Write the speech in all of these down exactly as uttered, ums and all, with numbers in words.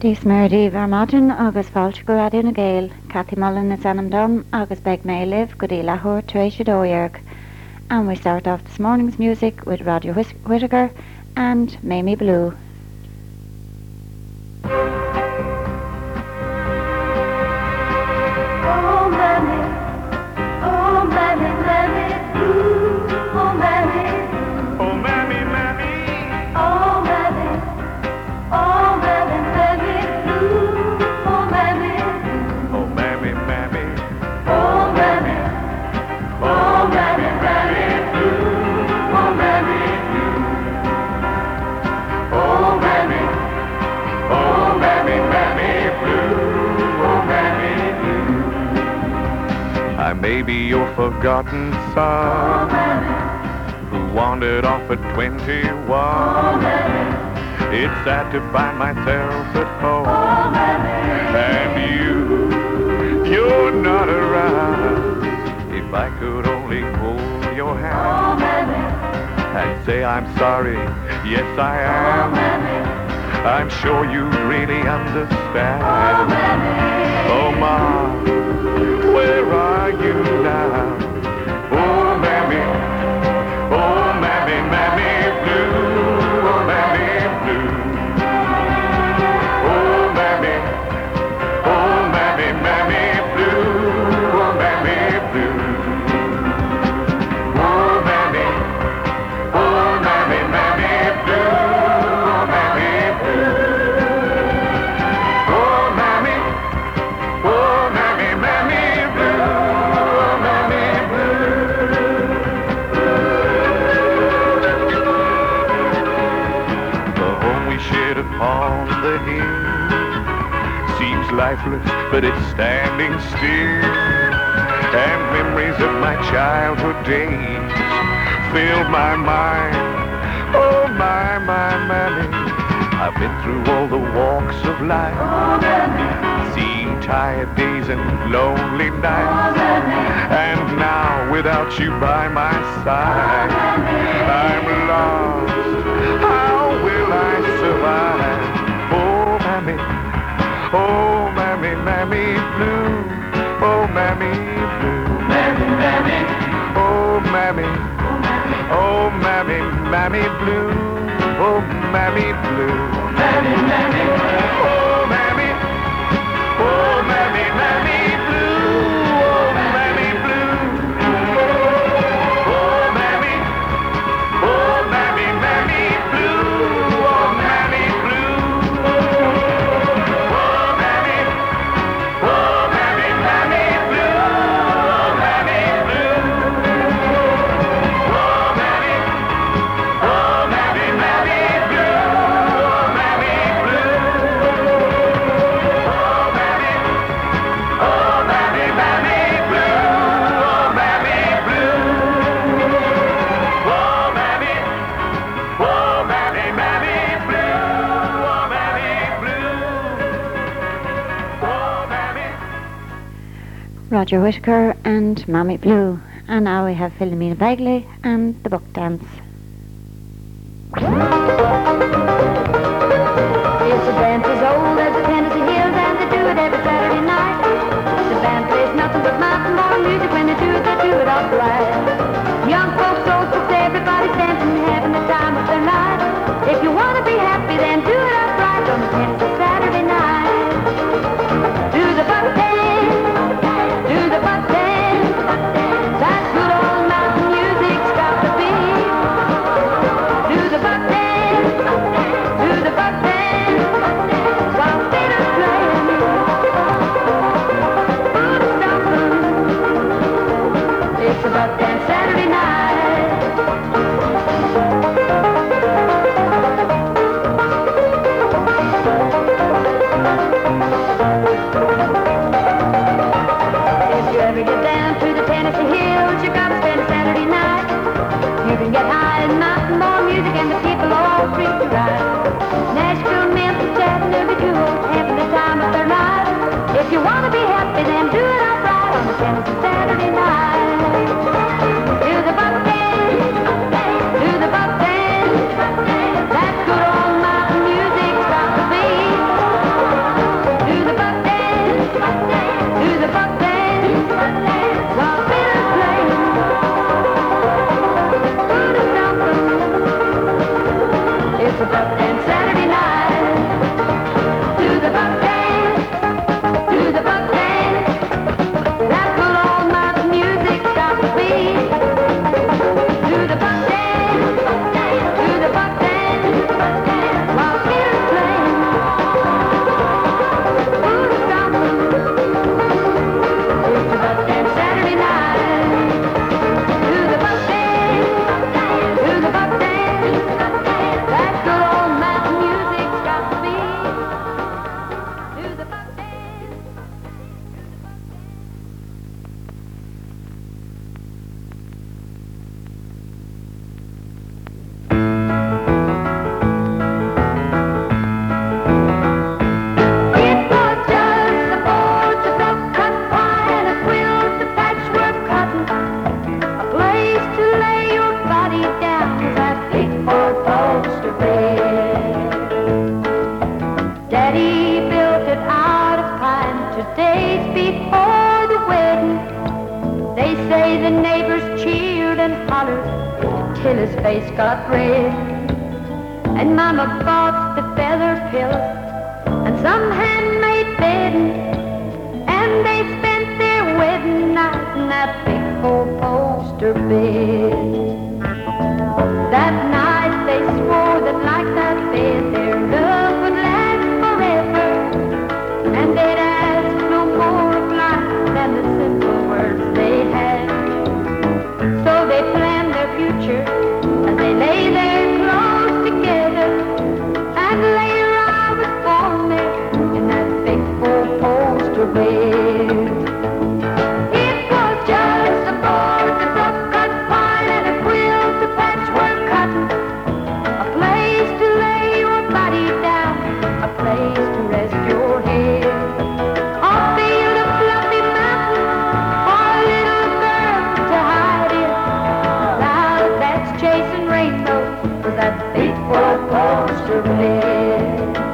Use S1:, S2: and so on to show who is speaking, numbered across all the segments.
S1: Dís Murdí Vermodin agus fáilte go radio na Gael, Cathy Mullen is anam dom agus beg may live good lahor Tracia Doyerg. And we start off this morning's music with Roger Whis- Whittaker and Mamie Blue.
S2: Maybe your forgotten son, oh, who wandered off at twenty-one. Oh, it's sad to find myself at home, oh, and you, you're not around. If I could only hold your hand, oh, and say I'm sorry, yes I am. Oh, I'm sure you really understand. Oh, Ma, where are you now? Oh, Mammy, oh, Mammy, Mammy Blue, oh, Mammy Blue. Oh, Mammy, oh, Mammy, Mammy Blue, oh, Mammy Blue. Oh, Mammy, oh, Mammy, Mammy Blue, oh, Mammy Blue. Oh, Mammy, oh, Mammy, Mammy. On the hill seems lifeless, but it's standing still, and memories of my childhood days fill my mind. Oh, my, my, Mammy, I've been through all the walks of life, oh, seen tired days and lonely nights, oh, and now without you by my side, oh, I'm lost. How will I survive? Oh, Mammy, oh, Mammy, Mammy Blue, oh, Mammy Blue. Mammy, Mammy, oh, Mammy, oh, Mammy, Mammy Blue, oh, Mammy Blue. Mammy, Mammy, oh, Mammy, oh, Mammy, Mammy Blue, oh, Mammy Blue. Oh, Mammy, oh, Mammy, Mammy Blue, oh, Mammy Blue. Oh, Mammy, oh, Mammy, Mammy Blue, oh, Mammy Blue. Oh, Mammy, oh, Mammy, Mammy Blue, oh, Mammy Blue. Oh, Mammy, oh, Mammy, Mammy Blue, oh, Mammy Blue. Oh, Mammy, oh, Mammy, Mammy Blue, oh, Mammy Blue. Oh, Mammy.
S1: Roger Whittaker and Mammy Blue. And now we have Philomena Bagley and the Book Dance.
S3: It's a dance as old as the Tennessee Hills, and they do it every Saturday night. The band plays nothing but mountain boy music. When they do it, they do it all right. Young folks, old folks, everybody's dancing, having the time of their life. If you want to be happy, then do it upright on the Tennessee Saturday night. Do the buck dance, do the buck dance. That good old mountain music's got to be. Do the buck dance. the buck dance Saturday night. Do the buck dance, do the buck dance. That good old mountain music's got the beat. Do the buck dance, do the buck dance, while Peter's playing. Ooh, stomping. It's the buck dance Saturday night. Do the buck dance, do the buck dance. That good old mountain music's got the beat. Do the buck dance. It was just a board, a duck cut pie, and a quilt, a patchwork cotton. A place to lay your body down was that big four-poster bed. Daddy built it out of pine two days before the wedding. They say the neighbors cheered and hollered till his face got red. And Mama bought the feather pillow and some handmade bedding, and they spent their wedding night in that big four-poster bed. That night they swore that like that bed their love would last forever, and they'd ask no more of life than the simple words they had. So they planned their future as they lay there close together, and later I was born there in that big four-poster bed. It was just a board, a duck cut pine, and a quilt, a patchwork cotton. A place to lay your body down, a place to rest your head. A field of fluffy mountain for a little girl to hide in. Cloud that's chasing rainbows was that big four-poster bed.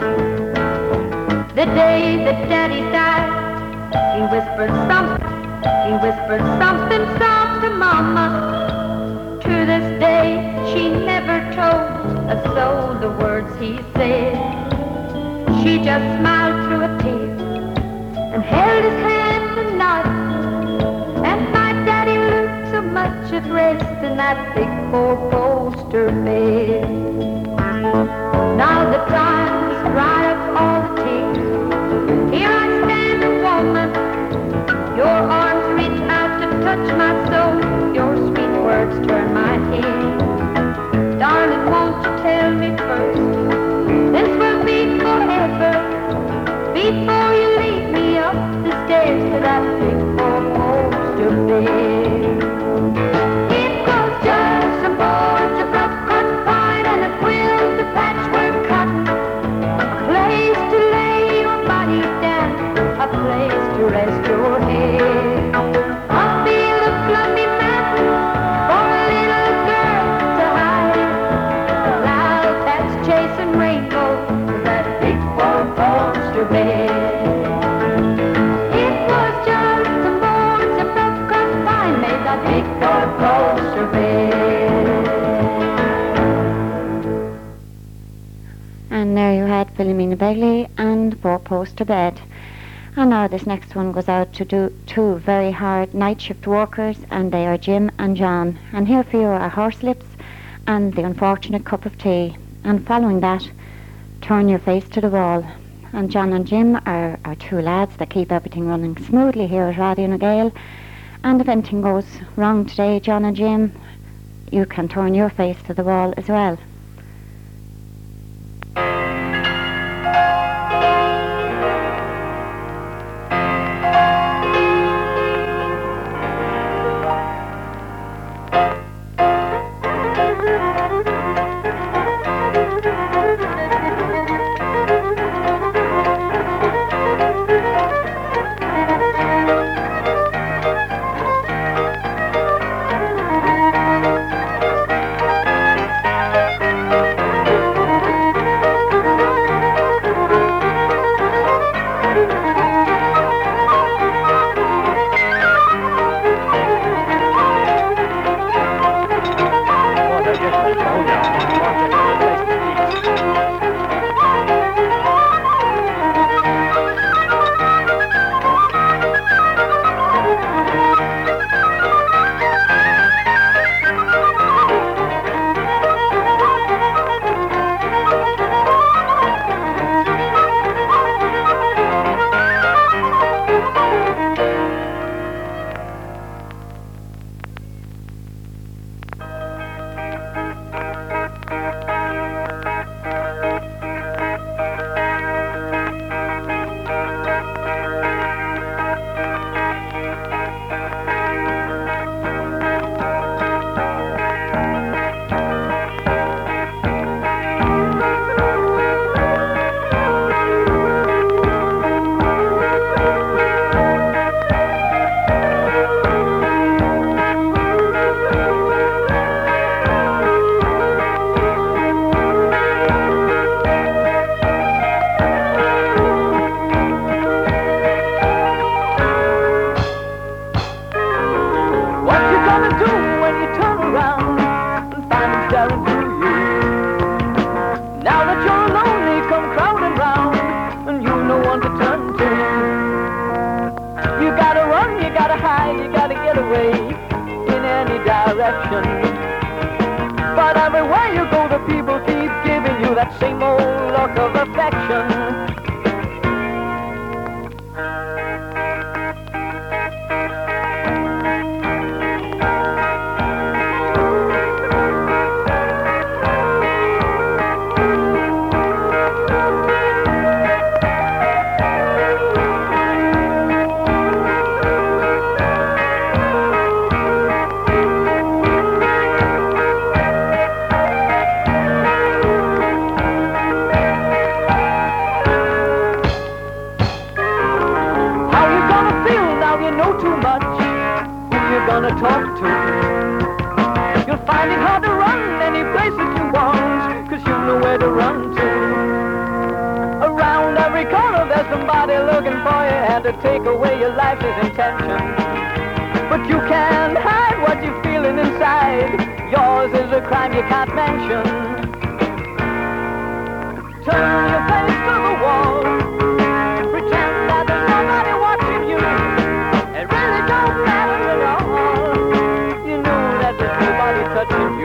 S3: The day that Daddy died, he whispered something, he whispered something soft to Mama. To this day, she never told a soul the words he said. She just smiled through a tear and held his hand and nodded. And my daddy looked so much at rest in that big four-poster bed. Now the time has dried up all the tears. Here I stand a woman. Your arms reach out to touch my soul. Your sweet words turn my head. Darling, won't you tell me first, this will be forever, before you lead me up the stairs to that big four-poster bed. It was just a board, a rough cut pine, and a quilt, a patchwork cotton. A place to lay your body down, a place to rest your head. A field of fluffy mountain for a little girl to hide in. A cloud that's chasing rainbows was that big four-poster bed. It was just a board, a rough cut pine, made that big four-poster bed.
S1: And there you had Philomena Begley and Four-Poster Bed. And now this next one goes out to do two very hard night shift workers, and they are Jim and John. And here for you are Horselips and The Unfortunate Cup of Tea. And following that, Turn Your Face to the Wall. And John and Jim are, are two lads that keep everything running smoothly here at Radio Nagale. And if anything goes wrong today, John and Jim, you can turn your face to the wall as well.
S3: Thank you.
S4: look of affection. Gonna talk to. You'll find it hard to run any places you want, cause you know where to run to. Around every corner there's somebody looking for you, and to take away your life's his intention. But you can't hide what you're feeling inside. Yours is a crime you can't mention. Turn your face to the wall, pretend that there's nobody watching you. It really don't matter at all. Touching you.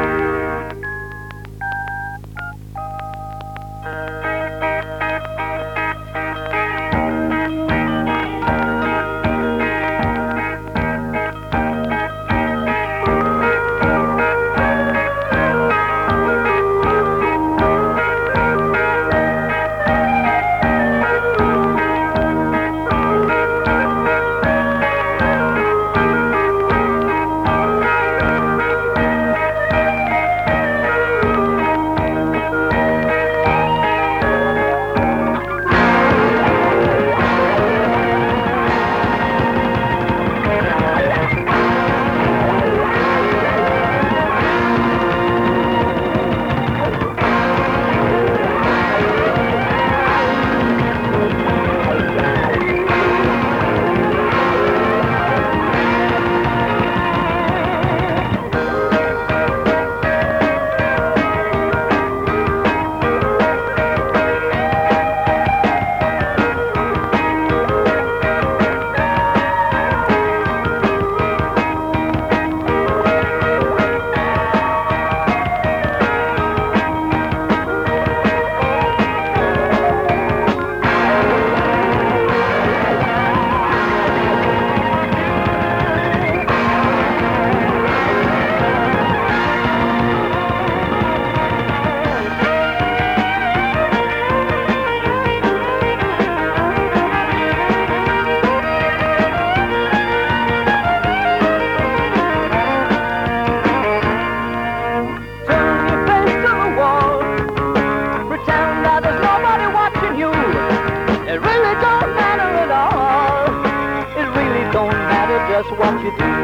S4: Just what you do.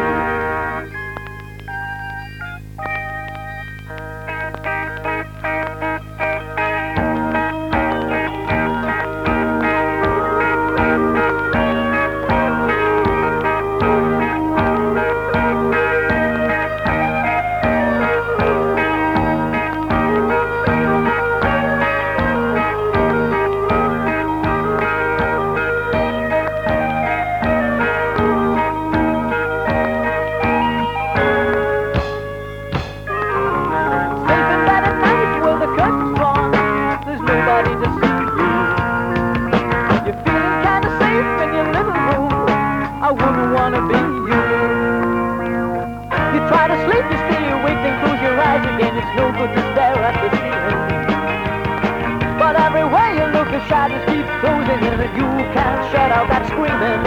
S4: Shadows keep closing in and you can't shut out that screaming.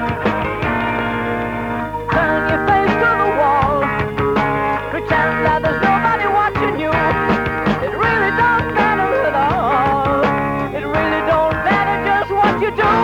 S4: Turn your face to the wall, pretend that there's nobody watching you. It really don't matter at all. It really don't matter just what you do.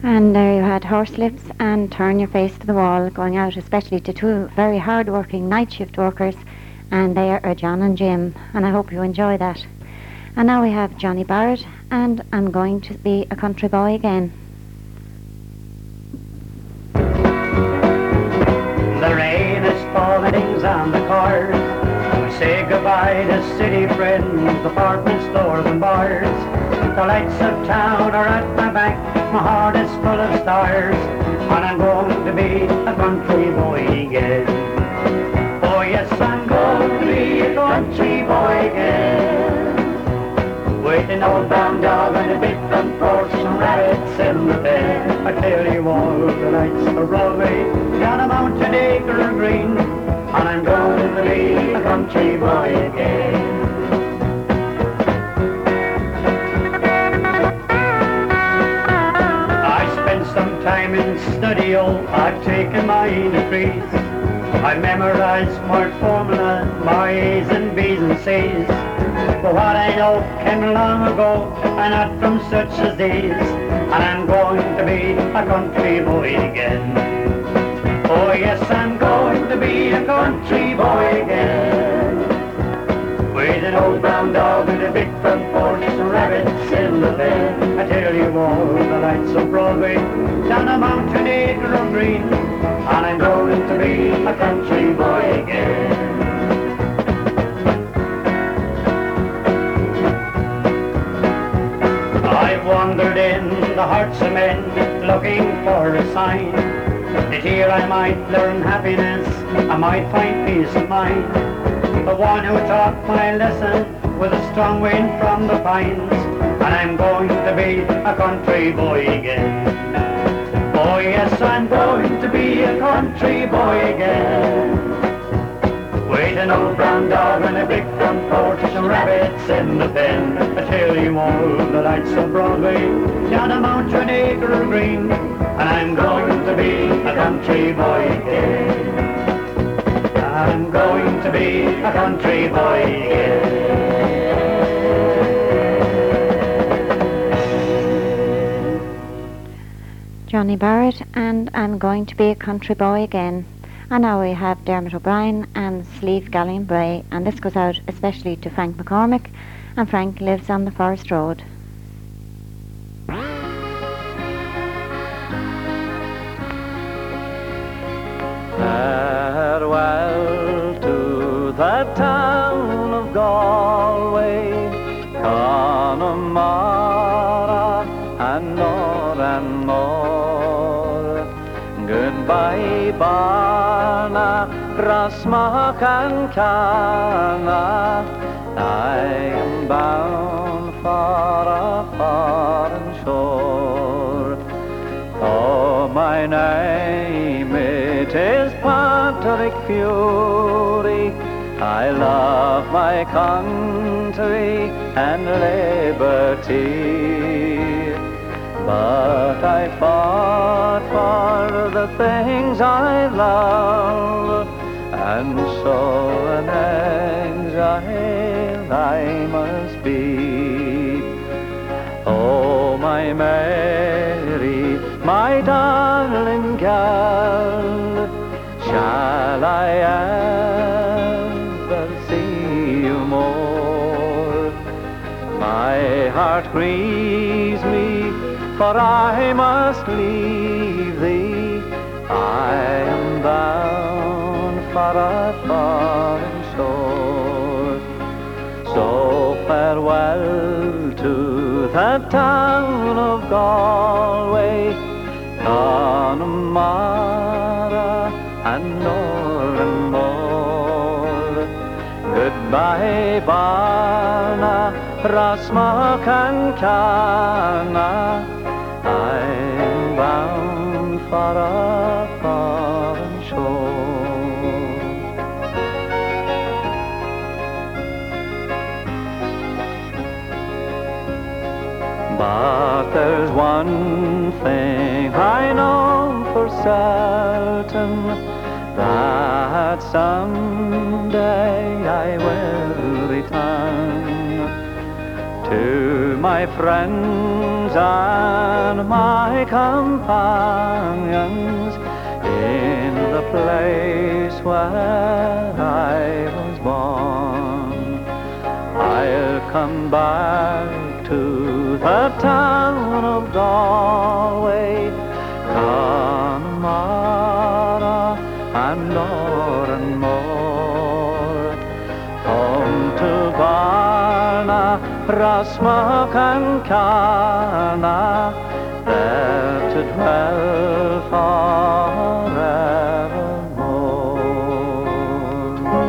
S1: And there you had Horse Lips and Turn Your Face to the Wall, going out especially to two very hard-working night shift workers, and they are John and Jim, and I hope you enjoy that. And now we have Johnny Barrett, and I'm Going to Be a Country Boy Again.
S5: The rain is falling on the cars. We say goodbye to city friends, department stores and bars. The lights of town are at my back, my heart is full of stars, and I'm going to be a country boy again. Oh yes, I'm going to be a country boy again. With an old brown dog and a big front porch and rabbits in the pen. I tell you all, the lights of Broadway, down a mountain acre green, and I'm going to be a country boy again. Some time in studio, I've taken my degrees. I memorized smart formula, my A's and B's and C's. But what I know came long ago, and not from such as these. And I'm going to be a country boy again. Oh yes, I'm going to be a country boy again. With an old brown dog and a big front porch and rabbits in the pen. I tell you all, the lights of Broadway, down a mountain acre of green, and I'm going to be a country boy again. I've wandered in the hearts of men, looking for a sign, that here I might learn happiness, I might find peace of mind. The one who taught my lesson with a strong wind from the pines, and I'm going to be a country boy again. Oh yes, I'm going to be a country boy again. With an old brown dog and a big front porch and rabbits in the pen. I tell you all, the lights of Broadway, down a mountain acre green, and I'm going to be a country boy again. I'm going to be a country boy again.
S1: Johnny Barrett and I'm Going to Be a Country Boy Again. And now we have Dermot O'Brien and Sleeve Gallion Bray, and this goes out especially to Frank McCormick, and Frank lives on the Forest Road.
S4: Farewell to the town of Galway, Connemara and more and more. Goodbye Barna, Grasmach and Cana, I am bound for a foreign shore. Oh, my name it is Patrick Fury, I love my country and liberty, but I fought for the things I love, and so an exile I must be. Oh, my Mary, my darling gal, shall I ever see you more? My heart grieves me, for I must leave thee. I am bound for a foreign shore. So farewell to the town of Galway, Connemara and more and more. Goodbye Barna, Rasmach and Cana, I'm bound for a foreign shore. But there's one thing I know for certain, that someday I will return to my friends and my companions in the place where I was born. I'll come back to the town of Galway, Connemara and Doranmore, home to Barna, Rasmuch and Carna, there to dwell forevermore.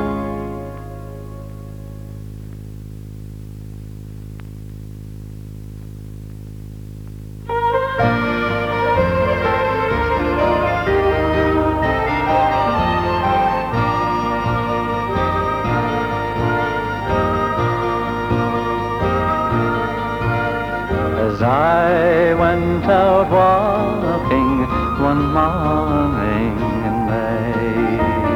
S4: As I went out walking one morning in May,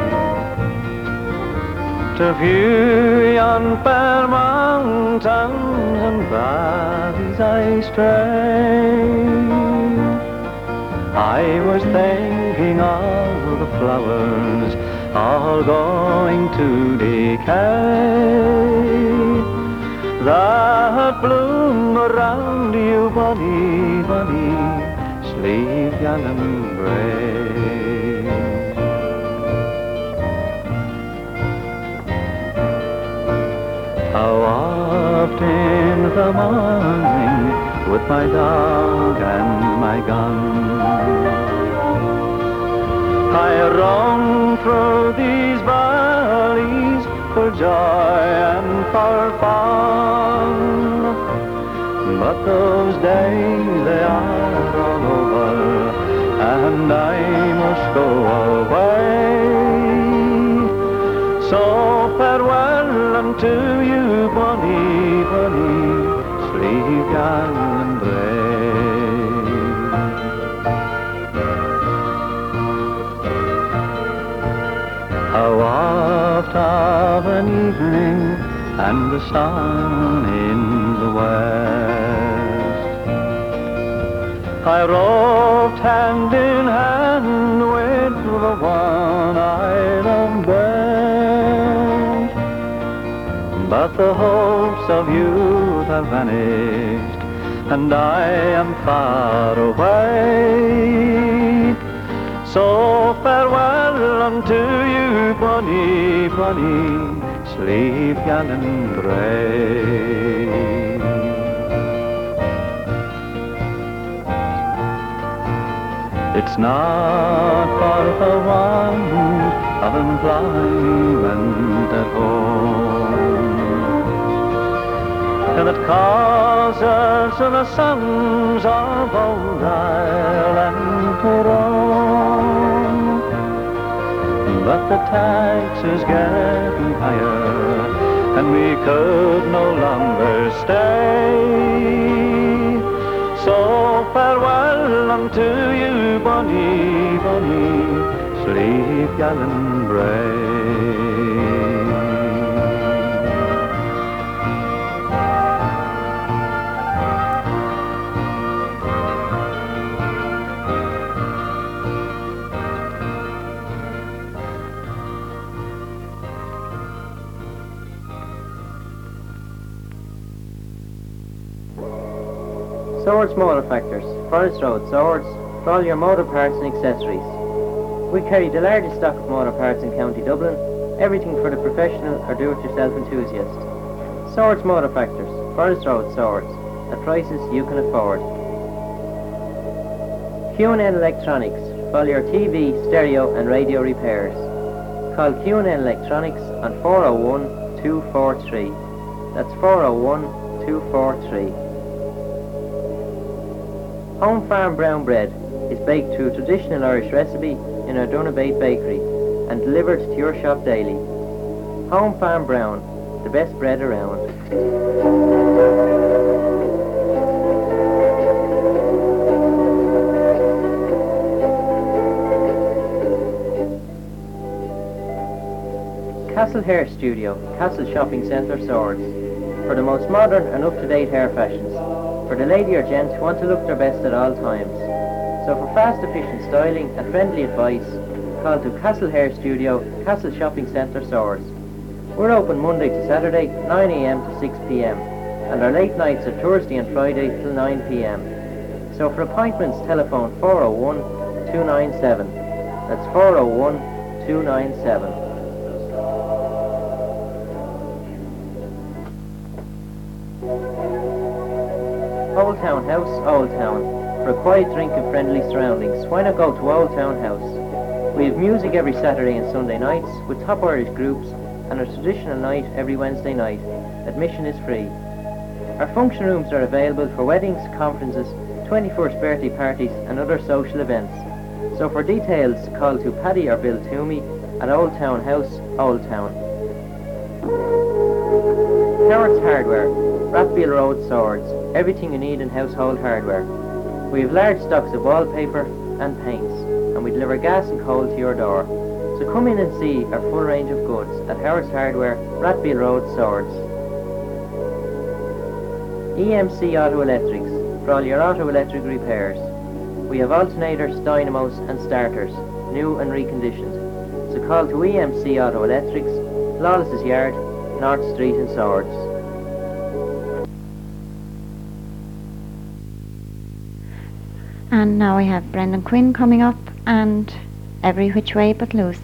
S4: to view yon fair mountains and valleys I strayed, I was thinking of the flowers all going to decay that bloom around you, bonny, bonny, Slieve Gallen Brae. How oft in the morning with my dog and my gun I roam through these valleys for joy and for fun, but those days they are all over, and I must go away. So farewell unto you, bonny, bonny, Slieve Gallen Brae. How oft of an evening and the sun in the west I roved hand in hand with the one I love best, but the hopes of youth have vanished and I am far away. So farewell unto you, bonny, bonny, Slieve Gallen Brae. It's not for the want of employment at home that causes the sons of old Ireland to roam, but the tax is getting higher and we could no longer stay. So farewell unto you, bonny, bonny, Slieve Gallen Brae.
S6: Swords Motor Factors, Forest Road, Swords, for all your motor parts and accessories. We carry the largest stock of motor parts in County Dublin, everything for the professional or do-it-yourself enthusiast. Swords Motor Factors, Forest Road, Swords, at prices you can afford. Q and N Electronics, for all your T V, stereo and radio repairs. Call Q and N Electronics on four oh one, two four three. That's four oh one, two four three. Home Farm Brown Bread is baked to a traditional Irish recipe in our Donabate bakery and delivered to your shop daily. Home Farm Brown, the best bread around. Castle Hair Studio, Castle Shopping Centre, Swords. for the most modern and up-to-date hair fashions, for the lady or gent who want to look their best at all times. So for fast, efficient styling and friendly advice, call to Castle Hair Studio, Castle Shopping Centre, Swords. We're open Monday to Saturday, nine a m to six p m, and our late nights are Thursday and Friday till nine p m. So for appointments, telephone four oh one, two nine seven. That's four oh one, two nine seven. Old Town House, Old Town. For a quiet drink and friendly surroundings, why not go to Old Town House? We have music every Saturday and Sunday nights with top Irish groups, and a traditional night every Wednesday night. Admission is free. Our function rooms are available for weddings, conferences, twenty-first birthday parties and other social events. So for details, call to Paddy or Bill Toomey at Old Town House, Old Town. Howard's Hardware, Rathfield Road, Swords. Everything you need in household hardware. We have large stocks of wallpaper and paints, and we deliver gas and coal to your door. So come in and see our full range of goods at Howard's Hardware, Rathfield Road, Swords. E M C Auto Electrics, for all your auto electric repairs. We have alternators, dynamos and starters, new and reconditioned. So call to E M C Auto Electrics, Lawless's Yard, North Street in Swords.
S1: And now we have Brendan Quinn coming up and Every Which Way But Loose.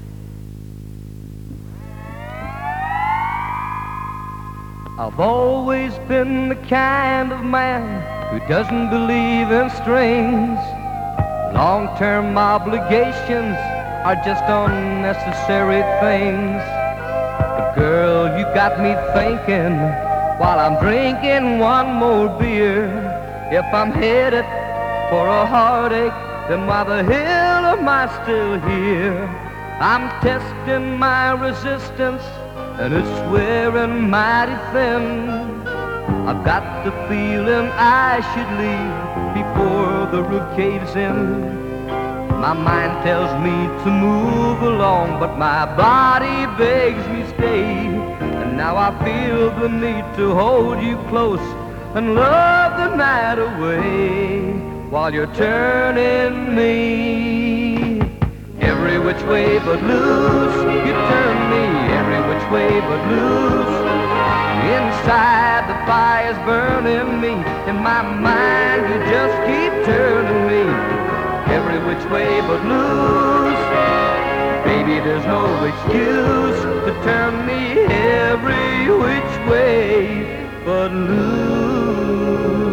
S4: I've always been the kind of man who doesn't believe in strings. Long-term obligations are just unnecessary things. But girl, you got me thinking while I'm drinking one more beer. If I'm headed for a heartache, then why the hell am I still here? I'm testing my resistance and it's wearing mighty thin. I've got the feeling I should leave before the roof caves in. My mind tells me to move along, but my body begs me stay. And now I feel the need to hold you close and love the night away while you're turning me every which way but loose. You turn me every which way but loose. Inside the fire's burning me. In my mind you just keep turning me every which way but loose. Baby, there's no excuse to turn me every which way but loose.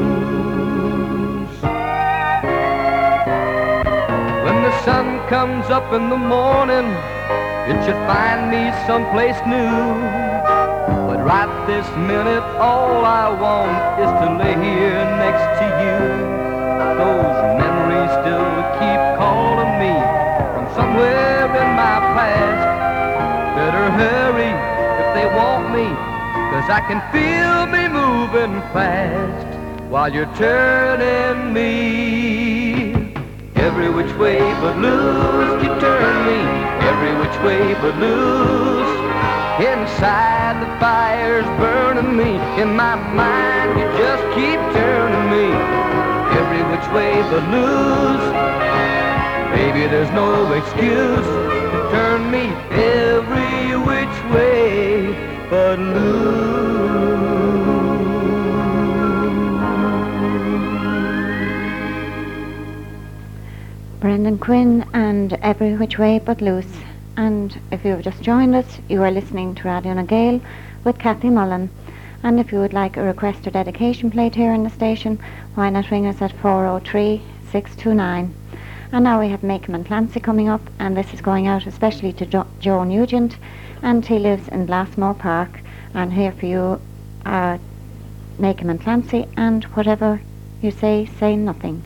S4: When the sun comes up in the morning, it should find me someplace new. But right this minute, all I want is to lay here next to you. Those memories still keep calling me from somewhere in my past. Better hurry if they want me, 'cause I can feel me moving fast while you're turning me every which way but loose. You turn me every which way but loose. Inside the fire's burning me. In my mind you just keep turning me every which way but loose. Baby, there's no excuse to turn me every which way but loose.
S1: Brendan Quinn and Every Which Way But Loose. And if you have just joined us, you are listening to Radio Na Gael with Kathy Mullen. And if you would like a request or dedication played here in the station, why not ring us at four oh three, six two nine. And now we have Macon and Clancy coming up, and this is going out especially to jo- Joe Nugent, and he lives in Blassmore Park. And here for you are Macon and Clancy, and whatever you say, say nothing.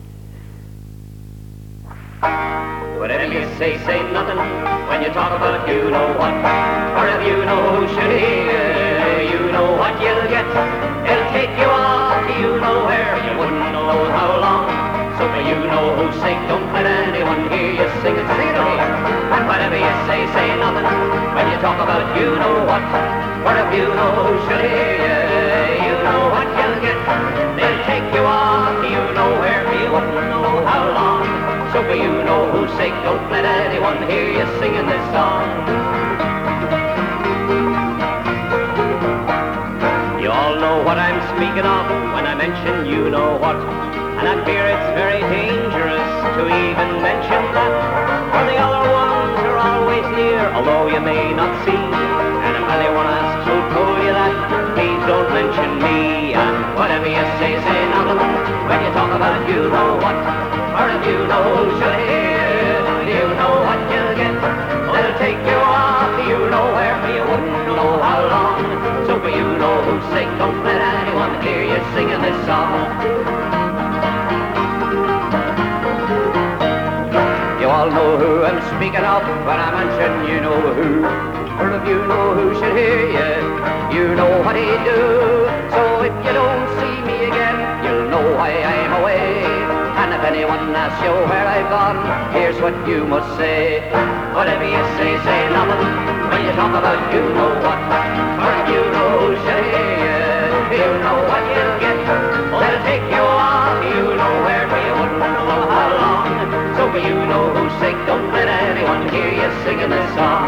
S7: Whatever you say, say nothing when you talk about you know what. Or if you know who should hear, you know what you'll get. It'll take you off to you know where, you wouldn't know how long. So for you know who's sake, don't let anyone hear you sing it, sing it here. And whatever you say, say nothing when you talk about you know what. Or if you know who should hear, for you know whose sake. Don't let anyone hear you singing this song. You all know what I'm speaking of when I mention you know what. And I fear it's very dangerous to even mention that. For the other ones are always near, although you may not see. And if anyone asks who told you that, please don't mention me. And whatever you say, say nothing when you talk about you know what. Or if you know who should hear, you know what you'll get. They'll take you off, you know where, you wouldn't know how long. So for you know whose sake, don't let anyone hear you singing this song. You all know who I'm speaking of when I mention you know who. Or if you know who should hear you, you know what he'd do. So if you don't see me again, you'll know why I'm away. And if anyone asks you where I've gone, here's what you must say. Whatever you say, say nothing when you talk about you know what. Or if you know who should hear you, you know what you'll get. They'll take you off, you know where, for you wouldn't know how long. So for you know whose sake, don't let anyone hear you singing this song.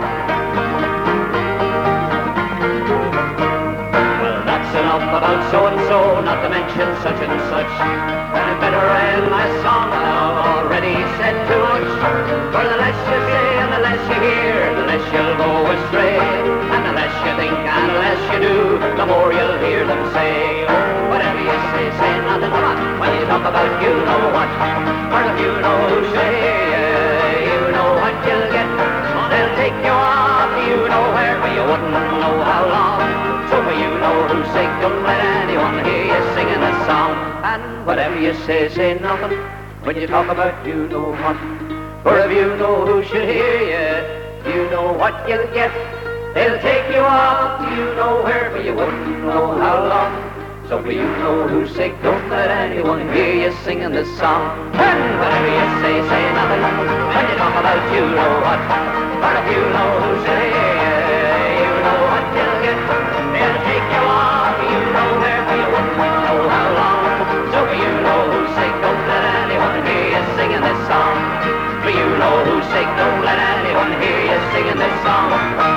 S7: Well, that's enough about so-and-so, not to mention such and such. And I'd better end my song, I've already said too much. For the less you say and the less you hear, the less you'll go astray. And the less you think and the less you do, the more you'll hear them say. Oh, whatever you say, say nothing but when you talk about you know what. Or if you know who should hear you, you know what you'll get. They'll take you off, you know where, but you wouldn't know how long. So for you know whose sake, don't let anyone hear you singing this song. And whatever you say, say nothing when you talk about you know what. For if you know who should hear you, you know what you'll get. They'll take you off, you know where, but you wouldn't know how long. So for you know whose sake, don't let anyone hear you singing this song. And whatever you say, say nothing when you talk about you know what. Or if you know who should hear you, you know what you'll get. They'll take you off, you know where, but you wouldn't know how long. So for you know whose sake, don't let anyone hear you singing this song. For you know whose sake, don't let anyone hear you singing this song.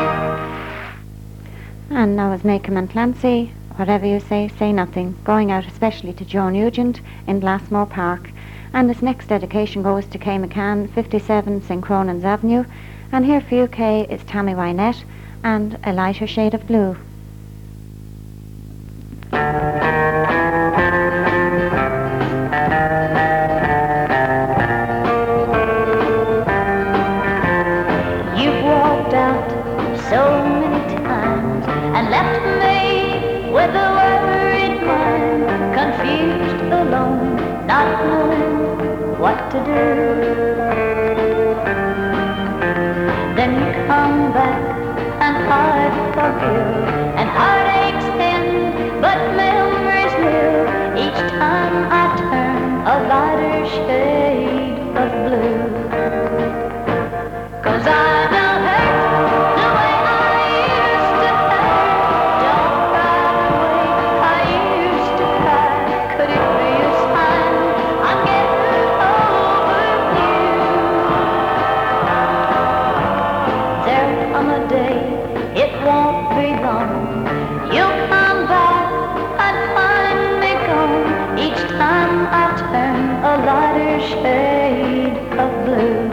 S1: And now is Macomb and Clancy, Whatever You Say, Say Nothing, going out especially to Joe Nugent in Glassmore Park. And this next dedication goes to Kay McCann, fifty-seven Saint Cronan's Avenue. And here for you, Kay, is Tammy Wynette and A Lighter Shade of Blue.
S3: You've walked out so many times and left me with a worried mind, confused, alone, not knowing what to do. Then you come back and I forgive, and heartaches end, but memories live. Each time I turn a lighter shade of blue. 'Cause I don't hurt the way I used to hurt. Don't cry the way I used to cry. Could it be a sign I'm getting over you? There'll come a day, it won't be long. You'll come back and find me gone. Each time I turn a lighter shade of blue.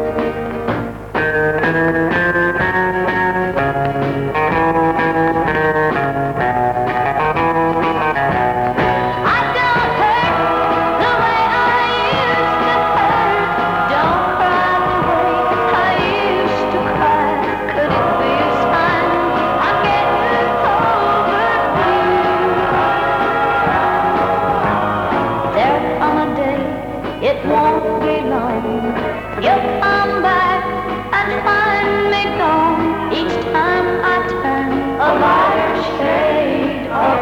S3: It won't be long. You'll come back and find me gone. Each time I turn a lighter shade of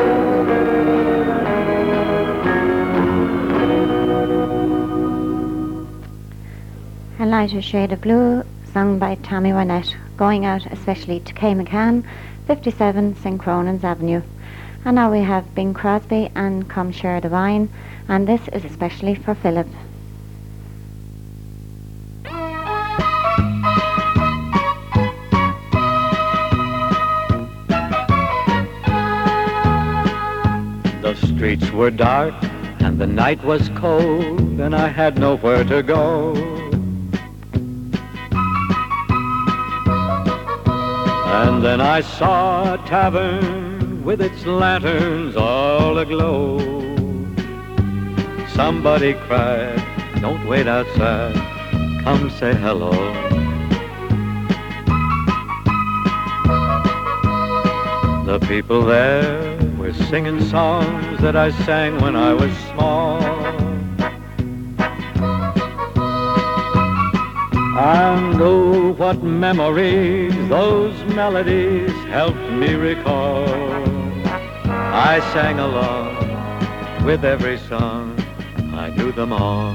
S3: blue.
S1: A Lighter Shade of Blue, sung by Tammy Wynette, going out especially to Kay McCann, fifty-seven Saint Cronan's Avenue. And now we have Bing Crosby and Come Share the Wine, and this is especially for Philip.
S8: streets were dark and the night was cold and I had nowhere to go. And then I saw a tavern with its lanterns all aglow. Somebody cried, "Don't wait outside, come say hello." The people there were singing songs that I sang when I was small. And oh, what memories those melodies helped me recall. I sang along with every song, I knew them all.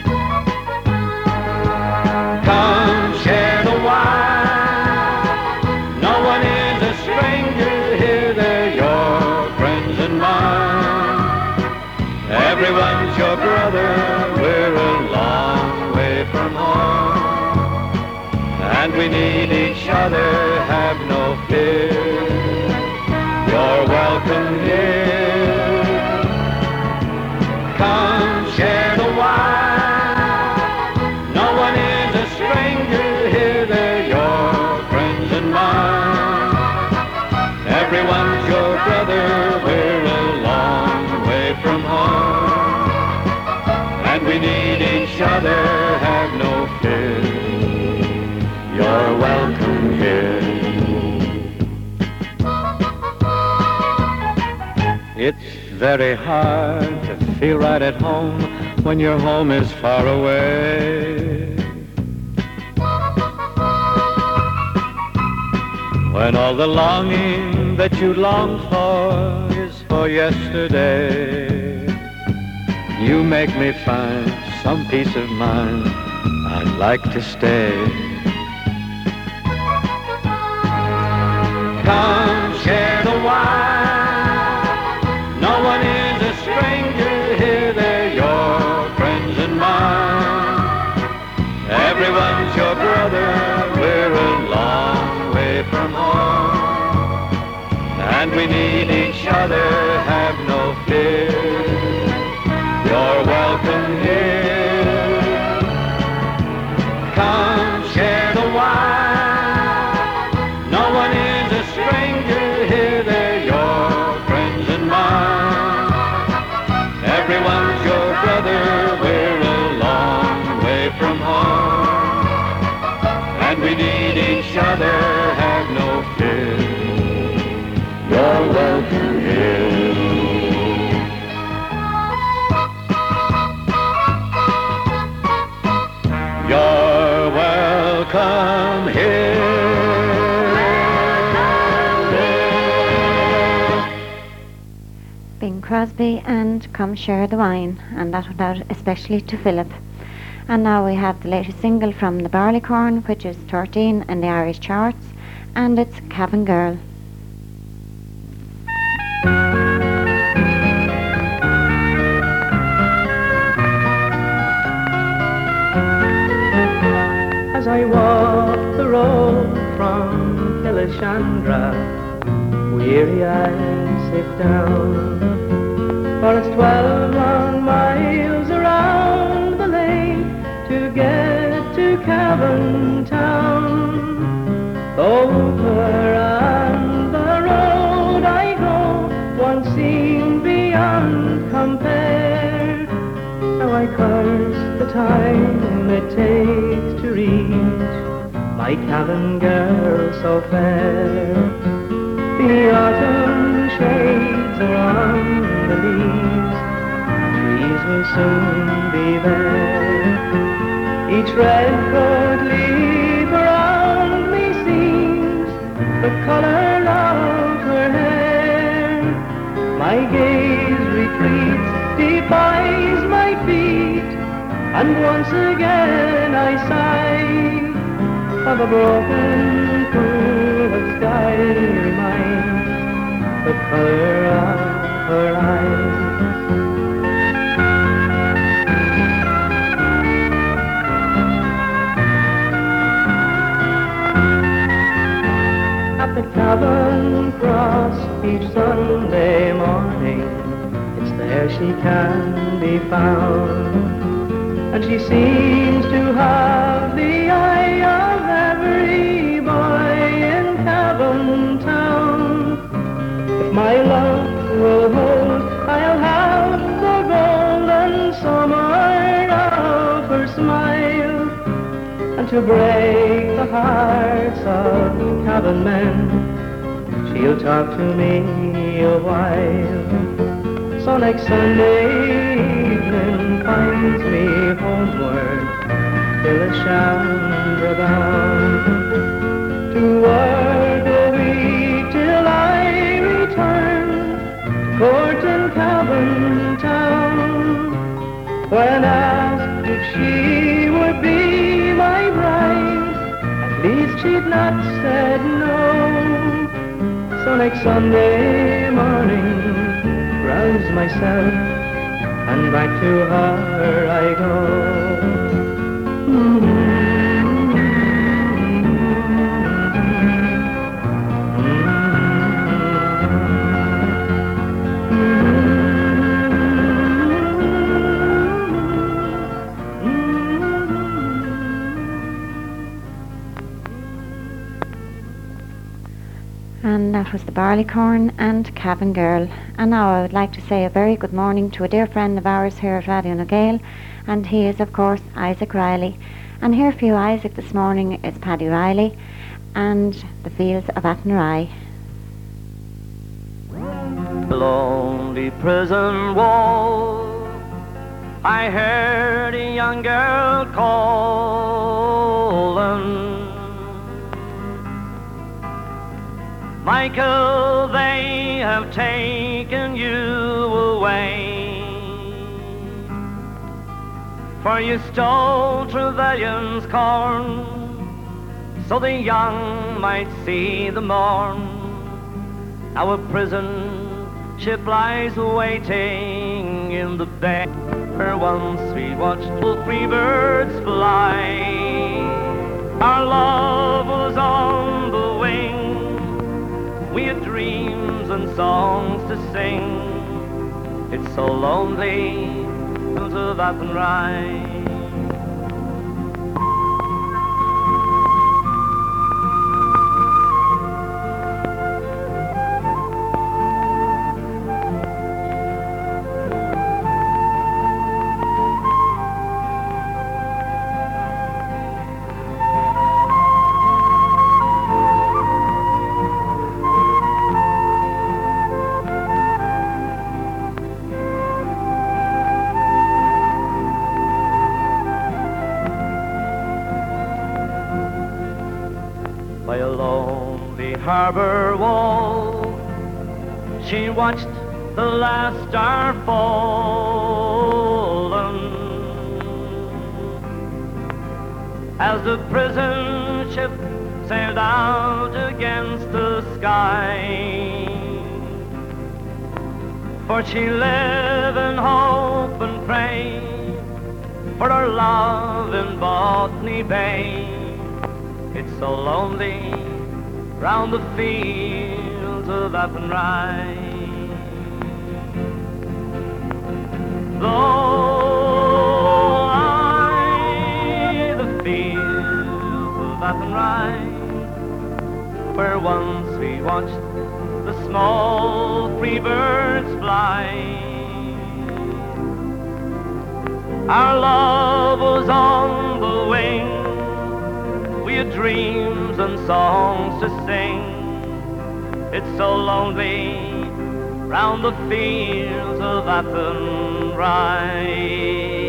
S8: Come share the wine, no one is a stranger here, they're your friends and mine. Everyone's your brother, we're a long way from home. And we need each other, have no fear, you're welcome here. Come share the wine, no one is a stranger here, they're your friends and mine. Everyone's your brother, we're a long way from home. And we need each other, have no fear, you're welcome here. It's very hard to feel right at home when your home is far away. When all the longing that you long for is for yesterday. You make me find some peace of mind, I'd like to stay. Come share the wine, no one is a stranger here, they're your friends and mine. Everyone's your brother, we're a long way from home. And we need each other, have no fear, you're welcome here. Come share the wine, no one is a stranger here, they're your friends and mine. Everyone's your brother, we're a long way from home. And we need each other, have no fear, you're welcome here. You're welcome here.
S1: Bing Crosby and Come Share the Wine, and that went out especially to Philip. And now we have the latest single from the Barleycorn, which is thirteen in the Irish charts, and it's Cabin Girl.
S9: As I walk the road from Kilishandra, weary I sit down, for it's twelve long miles around the lane to get to Cavan Town. Over on the road I go, one scene beyond compare. Now I curse the time it takes to reach my Cavan girl so fair. The autumn shades are on the leaves, trees will soon be there. Each red coat leaf around me seems the color of her hair. My gaze retreats, defies my feet, and once again I sigh of a broken pool of sky reminds the color of her eyes. Cavan Cross each Sunday morning, it's there there she can be found. And she seems to have the eye of every boy in Cavan town. If my love will hold, I'll have the golden summer of her smile. And to break the hearts of Cavan men, she'll talk to me a while. So next Sunday evening finds me homeward till the Shambra bound. To work a week till I return to court in Cavan town. When asked if she would be my bride, at least she'd not said no. So next Sunday morning, rouse myself and back to her I go. Mm-hmm.
S1: And that was the Barleycorn and Cavan Girl. And now I would like to say a very good morning to a dear friend of ours here at Radio Nagale, and he is of course Isaac Riley. And here for you, Isaac, this morning is Paddy Riley and the Fields of Athenry.
S4: Along the prison wall, I heard a young girl calling, Michael, they have taken you away, for you stole Trevelyan's corn, so the young might see the morn. Now a prison ship lies waiting in the bay, where once we watched free birds fly. Our love was on the wing, we had dreams and songs to sing. It's so lonely to Athenry. By a lonely harbour wall, she watched the last star fallen, as the prison ship sailed out against the sky. For she lived in hope and pray for her love in Botany Bay. It's so lonely round the fields of Athenry. Though I the fields of Athenry, where once we watched the small free birds fly, our love was on the wing, we had dreams and songs to sing. It's so lonely round the fields of Athenry.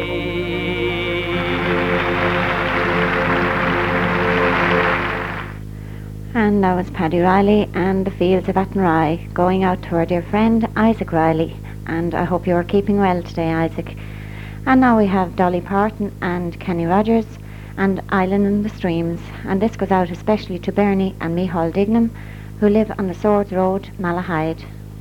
S1: And that was Paddy Riley and the Fields of Athenry, going out to our dear friend Isaac Riley. And I hope you are keeping well today, Isaac. And now we have Dolly Parton and Kenny Rogers and Island in the Streams. And this goes out especially to Bernie and Micheál Dignam, who live on the Swords Road, Malahide.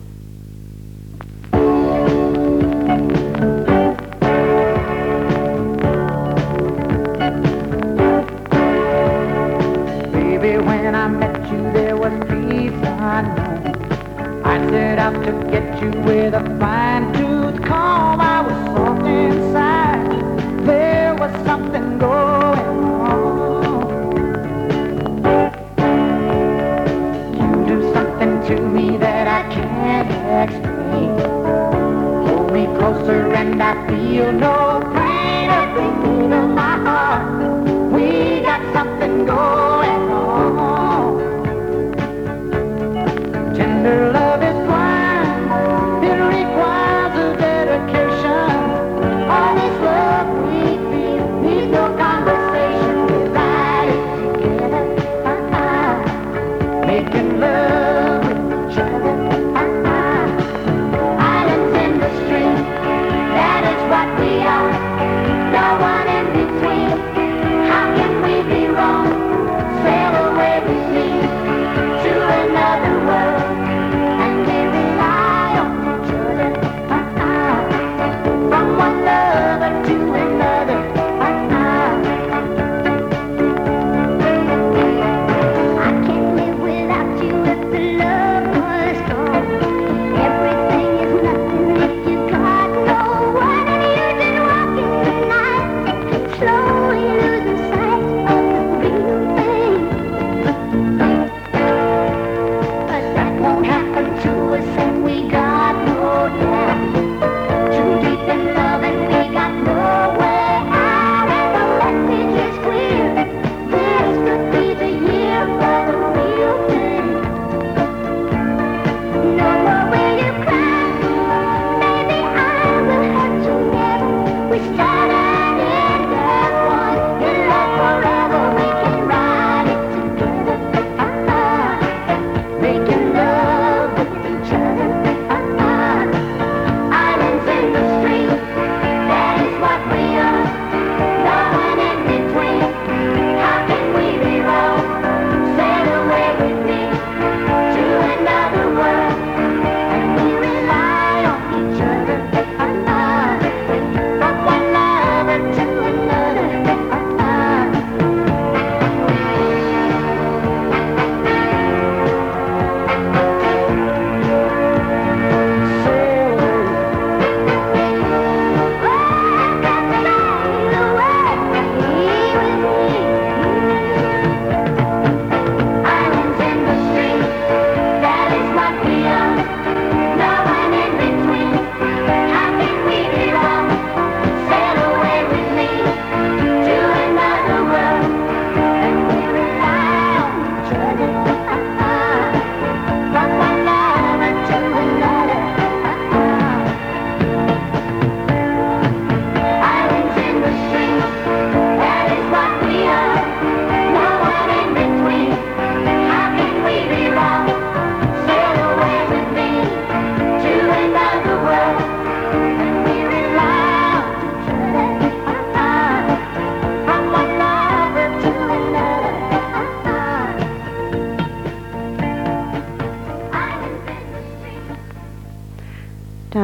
S10: Baby, when I met you, there was peace unknown. I set out to get you with a fine-tooth comb.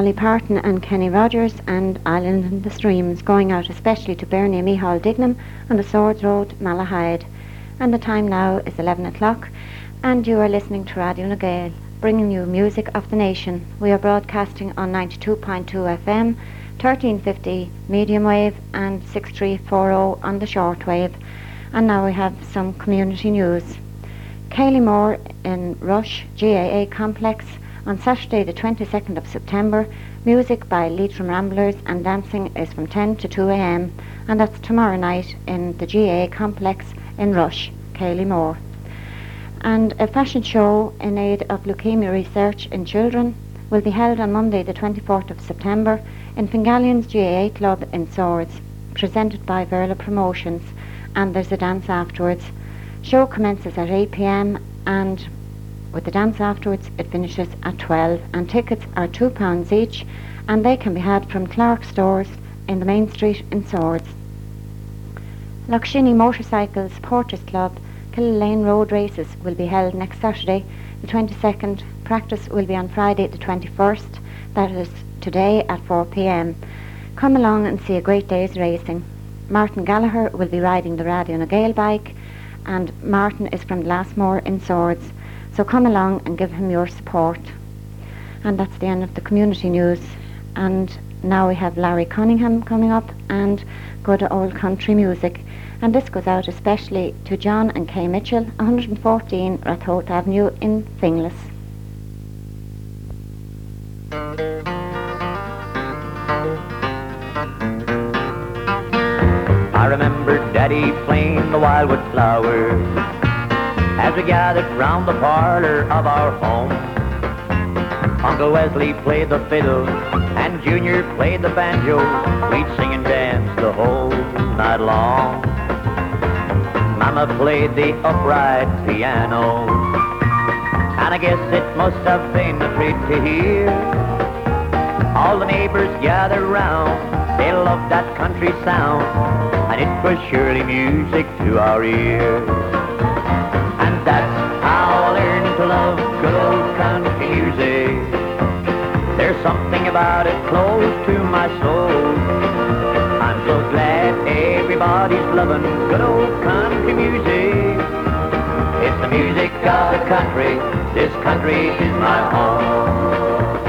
S1: Dolly Parton and Kenny Rogers and Island in the Streams, going out especially to Bernie and Mihal Dignam on the Swords Road, Malahide. And the time now is eleven o'clock, and you are listening to Radio Na Gael, bringing you music of the nation. We are broadcasting on ninety-two point two F M, thirteen fifty medium wave and six three four zero on the short wave. And now we have some community news. Kaylee Moore in Rush G A A Complex on Saturday the twenty-second of September. Music by Leitrim Ramblers and dancing is from ten to two a m, and that's tomorrow night in the G A A Complex in Rush, Kaylee Moore. And a fashion show in aid of leukemia research in children will be held on Monday the twenty-fourth of September in Fingallion's G A A Club in Swords, presented by Verla Promotions, and there's a dance afterwards. Show commences at eight p m and with the dance afterwards it finishes at twelve, and tickets are two pounds each, and they can be had from Clark Stores in the main street in Swords. Lochshiny Motorcycle Supporters Club Killilane Road Races will be held next Saturday the twenty-second. Practice will be on Friday the twenty-first, that is today at four p m. Come along and see a great day's racing. Martin Gallagher will be riding the Radio Na Gael bike, and Martin is from Glassmore in Swords, so come along and give him your support. And that's the end of the community news. And now we have Larry Cunningham coming up and good old country music. And this goes out especially to John and Kay Mitchell, one fourteen Rathote Avenue in Finglas.
S7: I remember Daddy playing the wildwood flowers as we gathered round the parlour of our home. Uncle Wesley played the fiddle and Junior played the banjo. We'd sing and dance the whole night long. Mama played the upright piano, and I guess it must have been a treat to hear all the neighbors gathered round. They loved that country sound, and it was surely music to our ears. And that's how I learned to love good old country music. There's something about it close to my soul. I'm so glad everybody's loving good old country music. It's the music of the country. This country is my home.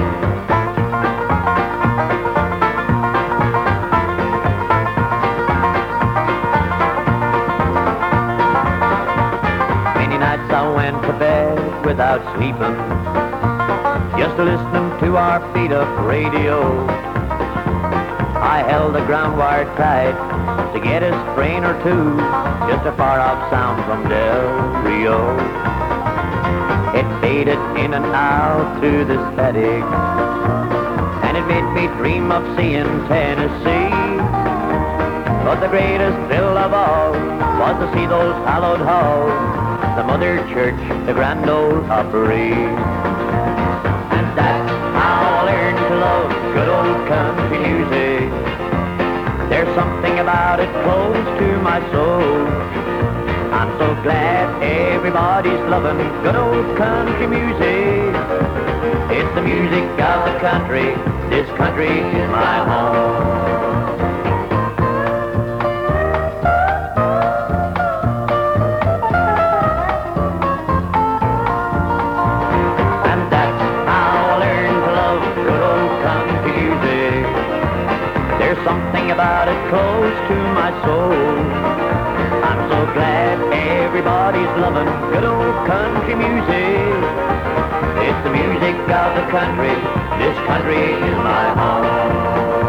S7: I went to bed without sleeping, just listening to our beat-up radio. I held the ground wire tight to get a strain or two, just a far-off sound from Del Rio. It faded in and out to the static, and it made me dream of seeing Tennessee. But the greatest thrill of all was to see those hallowed halls, the Mother Church, the Grand Ole Opry. And that's how I learned to love good old country music. There's something about it close to my soul. I'm so glad everybody's loving good old country music. It's the music of the country. This country is my home. Something about it close to my soul. I'm so glad everybody's loving good old country music. It's the music of the country. This country is my home.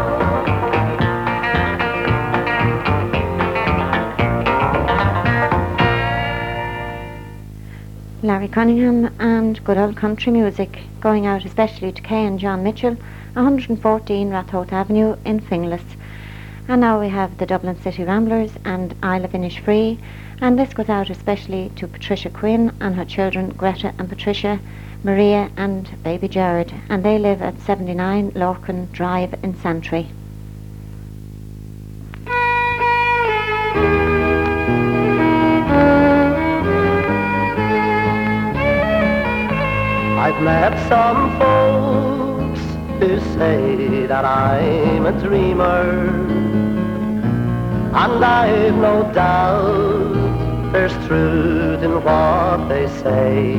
S1: Larry Cunningham and good old country music, going out especially to Kay and John Mitchell, one fourteen Rathote Avenue in Finglas. And now we have the Dublin City Ramblers and I'll Finish Free, and this goes out especially to Patricia Quinn and her children Greta and Patricia, Maria and baby Jared, and they live at seventy-nine Lorcan Drive in Santry.
S11: I've met some folks to say that I'm a dreamer, and I've no doubt there's truth in what they say.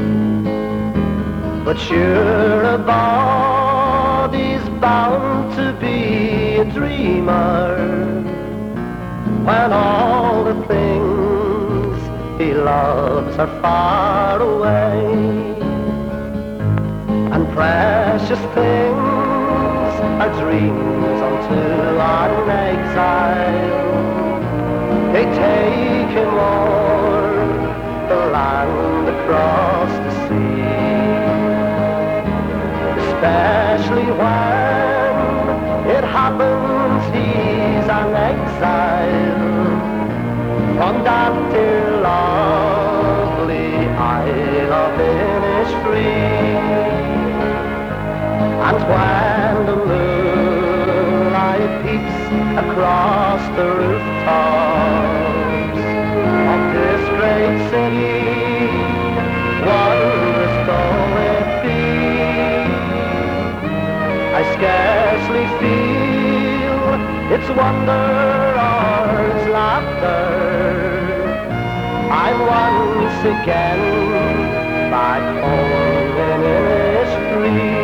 S11: But sure, a body's bound to be a dreamer when all the things he loves are far away, and precious things are dreams unto an exile. They take him o'er the land across the sea, especially when it happens he's an exile from that dear lovely Isle of Innisfree. And when the moonlight peeps across the rooftops of this great city, wondrous though it be, I scarcely feel its wonder or its laughter. I'm once again back home in Innisfree.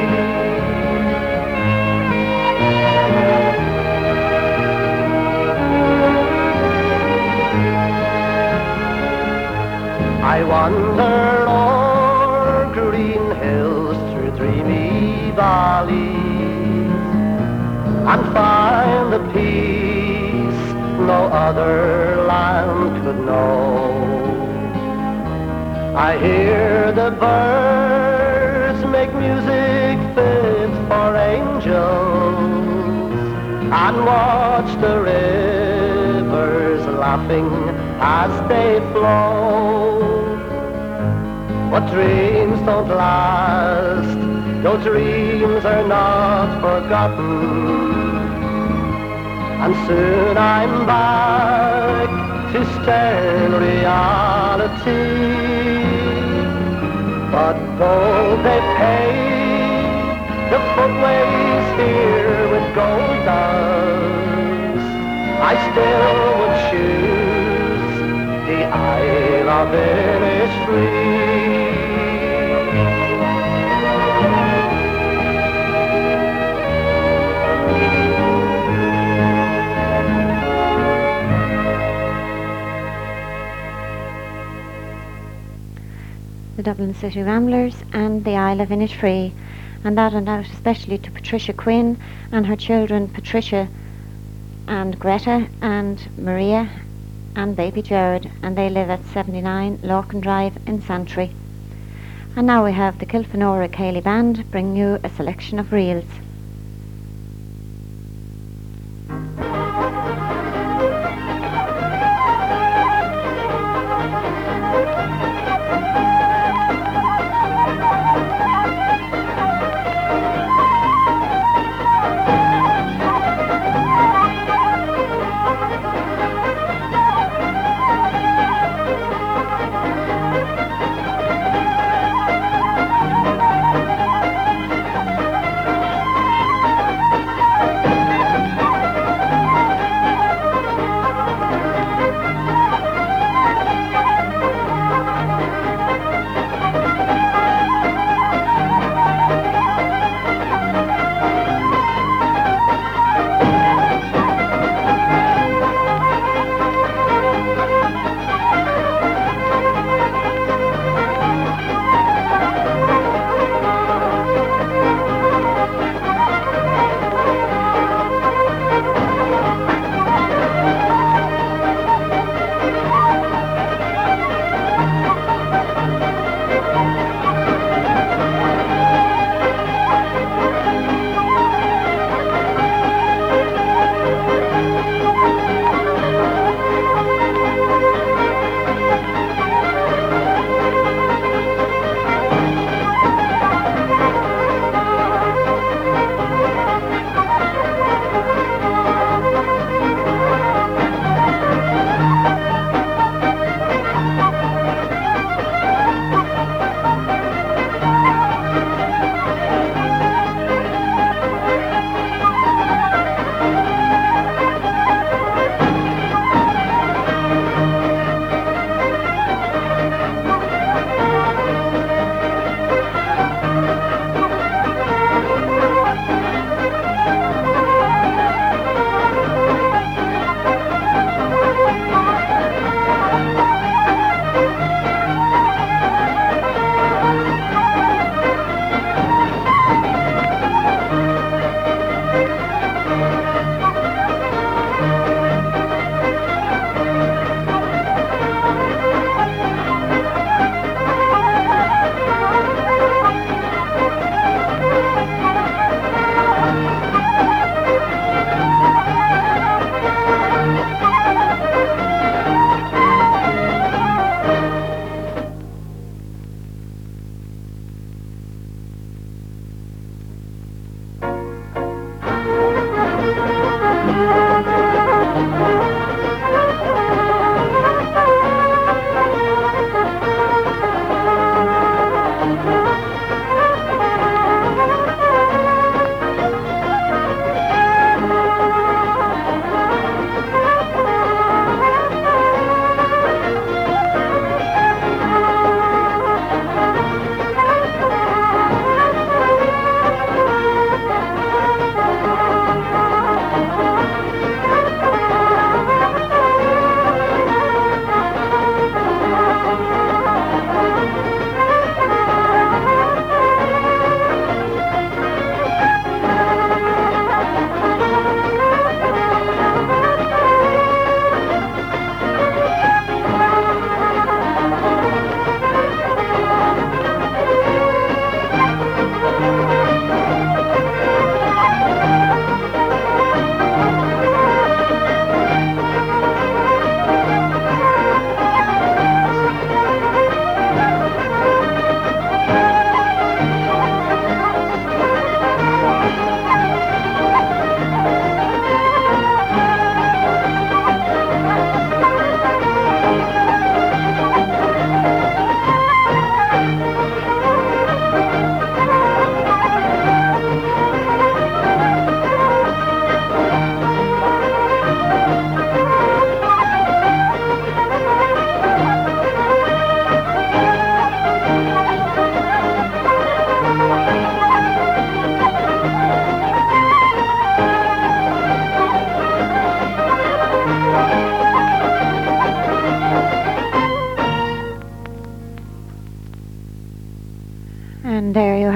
S11: I wander o'er green hills through dreamy valleys and find the peace no other land could know. I hear the birds make music fit for angels and watch the rivers laughing as they flow. But dreams don't last, though dreams are not forgotten, and soon I'm back to stern reality. But though they pay the footways here with gold dust, I still would choose the Isle of Innisfree.
S1: The Dublin City Ramblers and the Isle of Innisfree, and that and out especially to Patricia Quinn and her children Patricia and Greta and Maria and baby Jared, and they live at seventy-nine Lorcan Drive in Santry. And now we have the Kilfenora Cayley Band bringing you a selection of reels.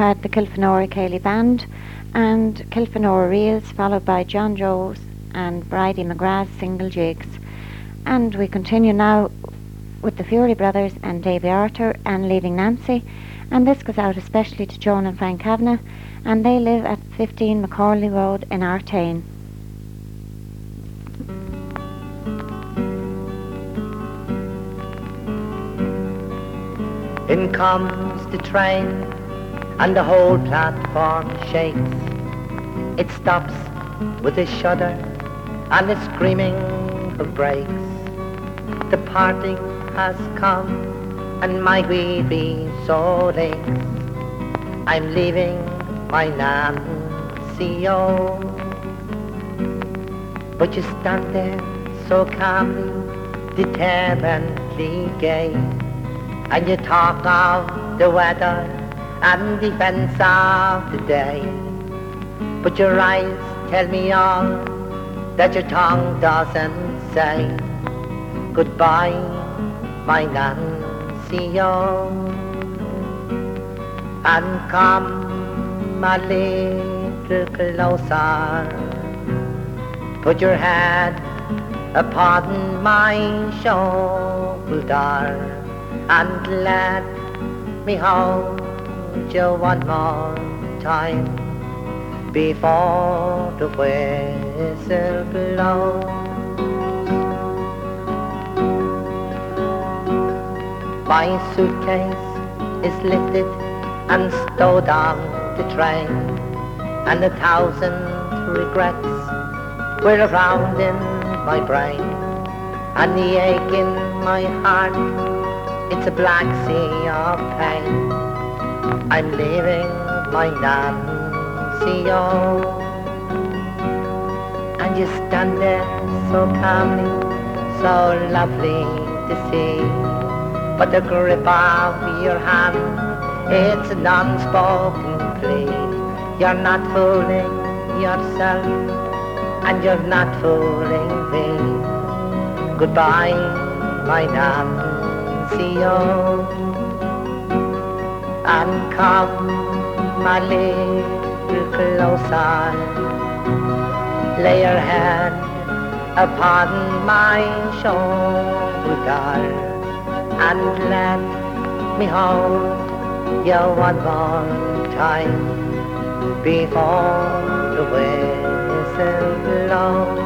S1: had the Kilfenora Cayley Band and Kilfenora Reels, followed by John Joes and Bridie McGrath's Single Jigs. And we continue now with the Fury Brothers and Davy Arthur and Leaving Nancy, and this goes out especially to Joan and Frank Kavanagh, and they live at fifteen Macaulay Road in Artane.
S11: In comes the train and the whole platform shakes. It stops with a shudder and it's screaming for brakes. The party has come and my wee be so late. I'm leaving my Nancy, oh. But you stand there so calmly, determinedly gay, and you talk of the weather and defense of the day. But your eyes tell me all that your tongue doesn't say. Goodbye, my Nancy, oh. And come a little closer. Put your head upon my shoulder and let me hold you one more time before the whistle blows. My suitcase is lifted and stowed on the train, and a thousand regrets were around in my brain, and the ache in my heart, it's a black sea of pain. I'm leaving my Nancy, oh. And you stand there so calmly, so lovely to see, but the grip of your hand, it's an unspoken plea. You're not fooling yourself, and you're not fooling me. Goodbye, my Nancy, oh. And come a little closer, lay your head upon my shoulder, and let me hold you one more time before the whistle blows.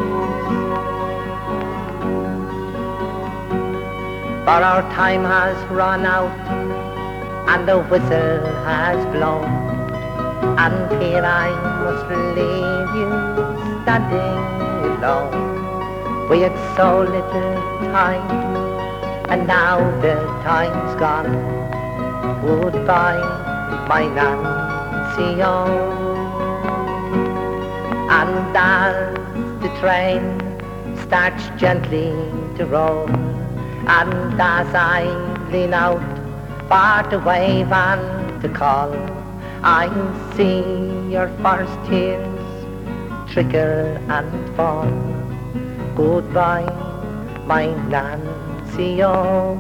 S11: For our time has run out and the whistle has blown, and here I must leave you standing alone. We had so little time, and now the time's gone. Goodbye, my Nancy, oh. And as the train starts gently to roll, and as I lean out for to wave and to call, I see your first tears trickle and fall. Goodbye, my Nancy, oh.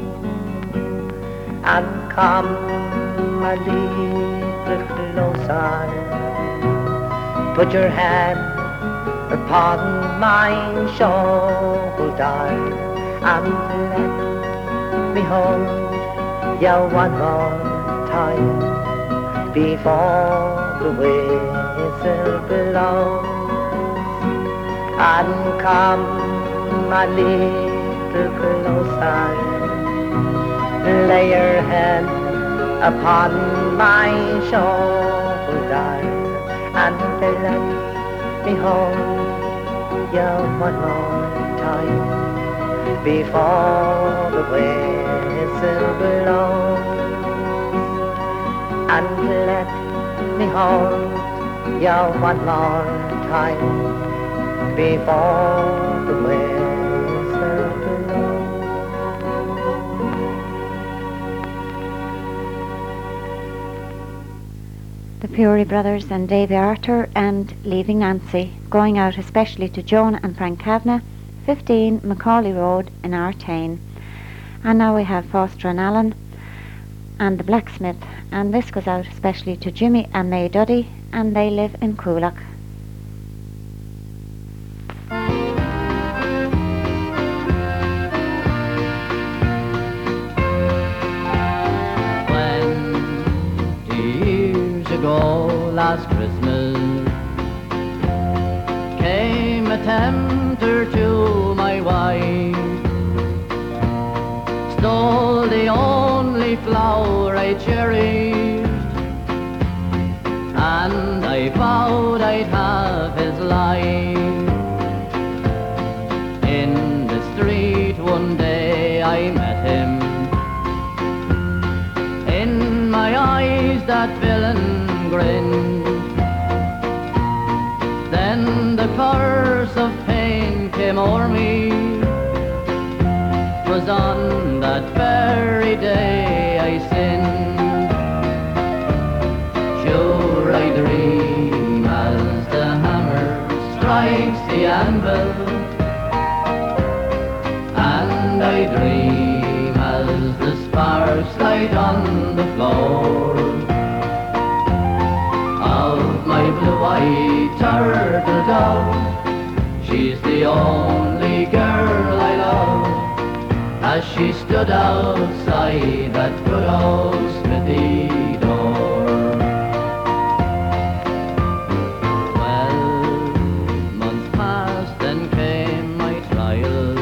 S11: And come a little closer, put your head upon my shoulder, and let me hold you one more time before the whistle blows. And come a little closer, lay your head upon my shoulder, and let me hold you one more time before the whistle blows. And let me hold you one more time before the whistle blows.
S1: The Fury Brothers and Davy Arthur and Leaving Nancy, going out especially to Joan and Frank Kavanagh, fifteen Macaulay Road in Artane. And now we have Foster and Allen, and the Blacksmith, and this goes out especially to Jimmy and May Duddy, and they live in Coolock.
S12: Twenty years ago, last Christmas, came a tempter to my wife, stole the only flower I cherished, and I vowed I'd have his life. In the street one day I met him, in my eyes that villain grinned. Then the curse of pain came o'er me. 'Twas on that very day I sinned. Sure I dream as the hammer strikes the anvil, and I dream as the sparks light on the floor of my blue-eyed turtle dove. She's the only girl I love, as she stood outside that good old smithy door. Twelve months passed, then came my trial.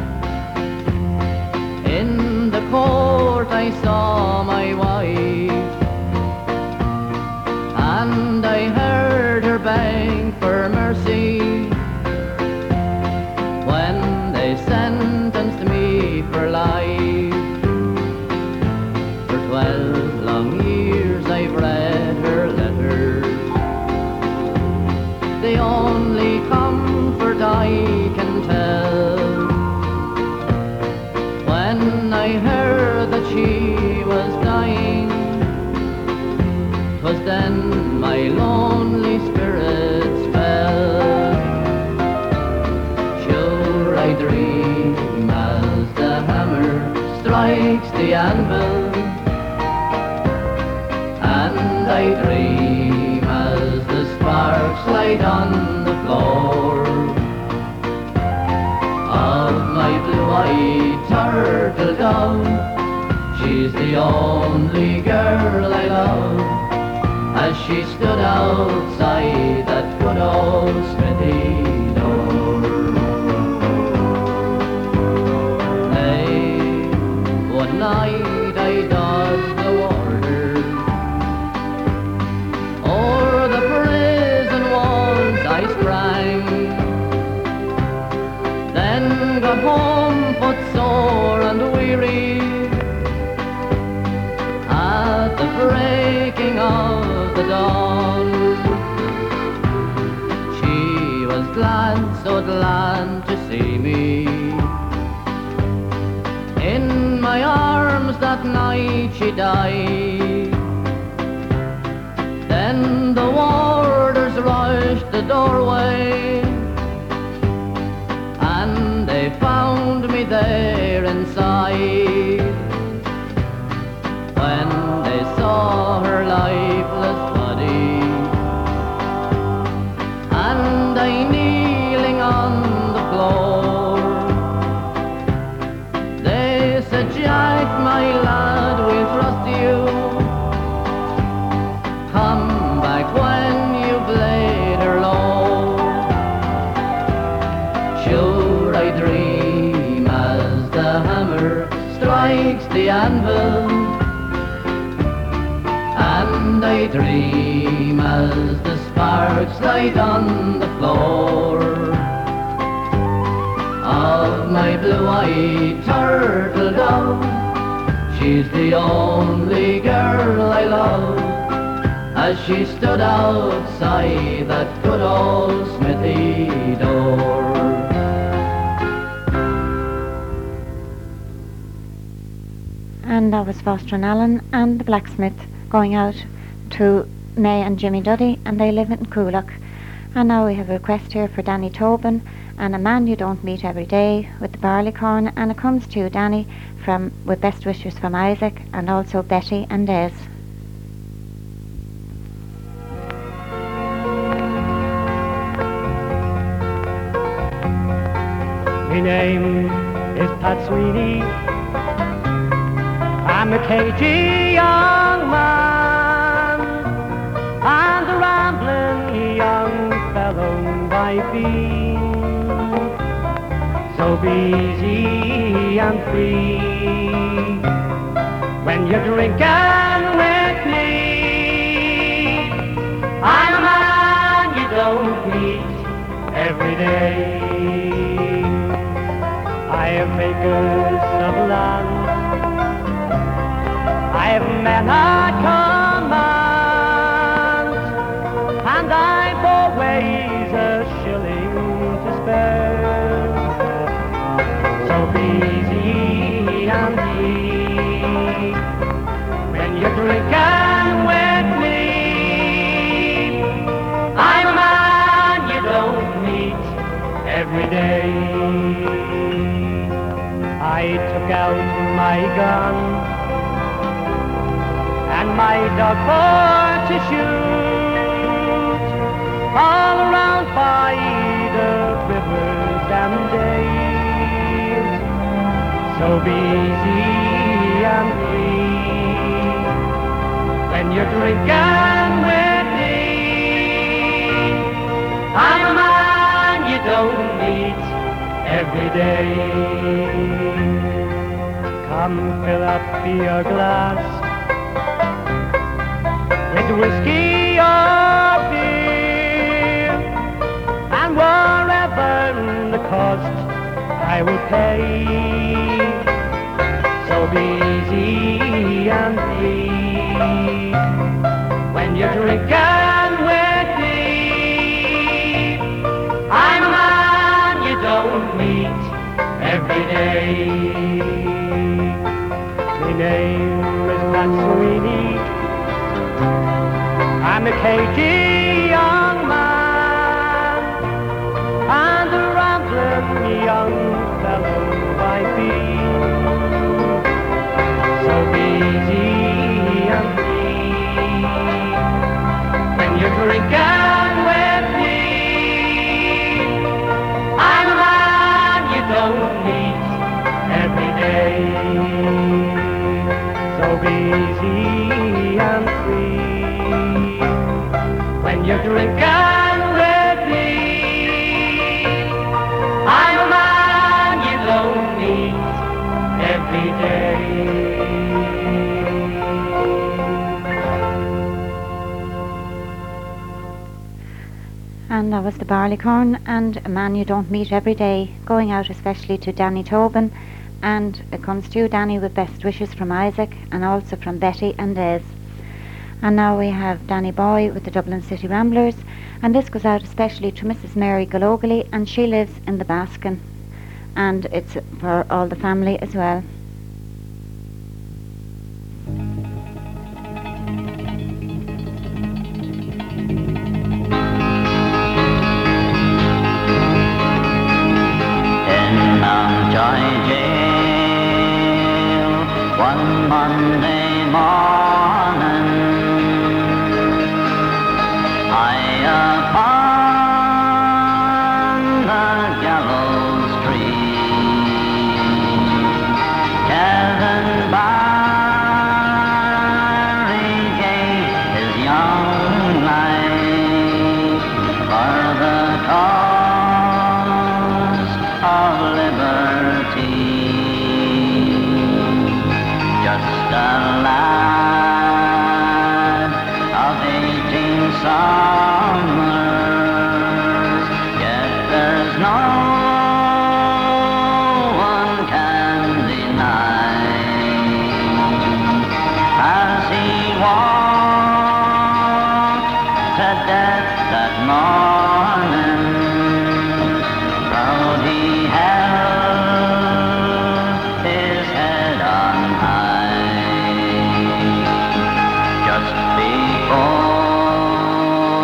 S12: In the court I saw my wife, and I heard her beg for mercy when they sentenced me for life. For twelve long years I've read her letters, the only comfort I can tell. When I heard that she was dying, 'twas then my lonely spirits fell. Sure I dream as the hammer strikes the anvil, and I dream as the sparks light on the floor of my blue-eyed turtle dove. She's the only girl I love, as she stood outside that good old smithy door. Nay, one night I dodged the warder, o'er the prison walls I sprang, then got home footsore and weary at the breaking of the dawn. She was glad, so glad to see me. In my arms that night she died. Then the warders rushed the doorway, and they found me there inside. When they saw her lifeless body, and I kneeling on the floor, they said, "Jack, my lad, we'll trust you. Come back when you've laid her low." Sure I dream as the hammer strikes the anvil, and I dream as the sparks light on the floor of my blue-eyed turtle dove. She's the only girl I love, as she stood outside that good old smithy door.
S1: And that was Foster and Allen and the Blacksmith going out to May and Jimmy Duddy, and they live in Coolock. And now we have a request here for Danny Tobin and A Man You Don't Meet Every Day with the Barleycorn, and it comes to Danny from with best wishes from Isaac and also Betty and Des.
S5: My name is Pat Sweeney. I'm a cagey young man and a rambling young fellow I've been. So be easy and free when you're drinking with me. I'm a man you don't meet every day. I have acres of land, I have men at command, and I've always a shilling to spare. So be easy and free when you're drinking with me. I'm a man you don't meet every day. I took out my gun and my dog for to shoot all around by the rivers and dales. So be easy and free when you're drinking with me. I'm a man you don't meet every day. Come fill up your glass with whiskey or beer, and wherever the cost I will pay. So be easy and free when you're drinking with me. I'm a man you don't meet every day. My name is Pat Sweeney. I'm a cagey young man and a rambling young fellow I've been. So be easy and free when you're drinking with me. I'm a man you don't meet every day. So be easy and free when you're drinking with me. I'm a man you don't meet every day.
S1: And that was the Barleycorn and A Man You Don't Meet Every Day, going out especially to Danny Tobin. And it comes to you, Danny, with best wishes from Isaac and also from Betty and Des. And now we have Danny Boy with the Dublin City Ramblers, and this goes out especially to Missus Mary Galogally, and she lives in the Baskin, and it's for all the family as well.
S13: In Mountjoy Jail, one Monday morning, high upon the gallows tree, Kevin Barry gave his young life for the cause of liberty. Just a lad of eighteen summers, yet there's no one can deny, as he walked to death that morning, proud he held his head on high. Just before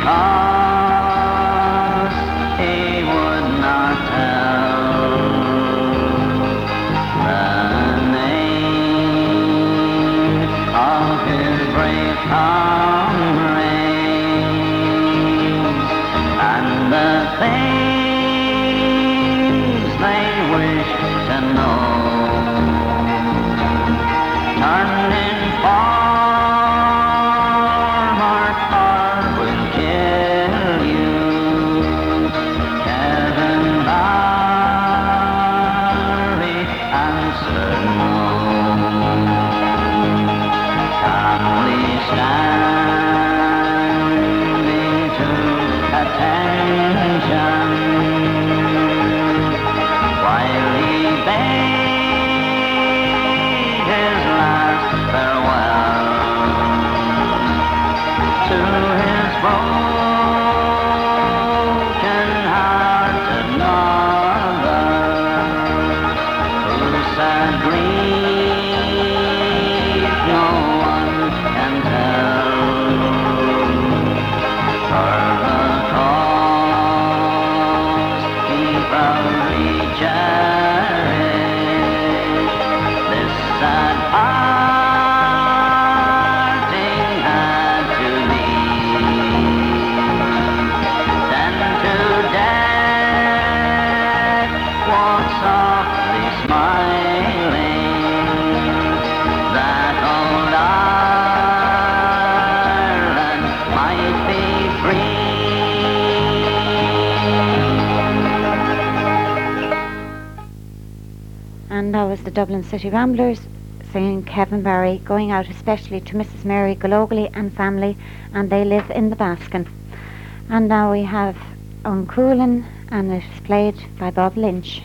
S13: because he would not tell the name of his brave comrades and the things they wish to know. Turned in form or heart will kill you. Kevin Barry answered no. Calmly standing to attention while he bade his last farewell to his broken-hearted mother, who said grief no one can tell, for the cause he proudly cherished. This sad parting had to be sent to death, walked softly smiling, that old Ireland might be free.
S1: And that was the Dublin City Ramblers singing Kevin Barry, going out especially to Missus Mary Gologly and family, and they live in the Baskin. And now we have Uncoolin, and it is played by Bob Lynch.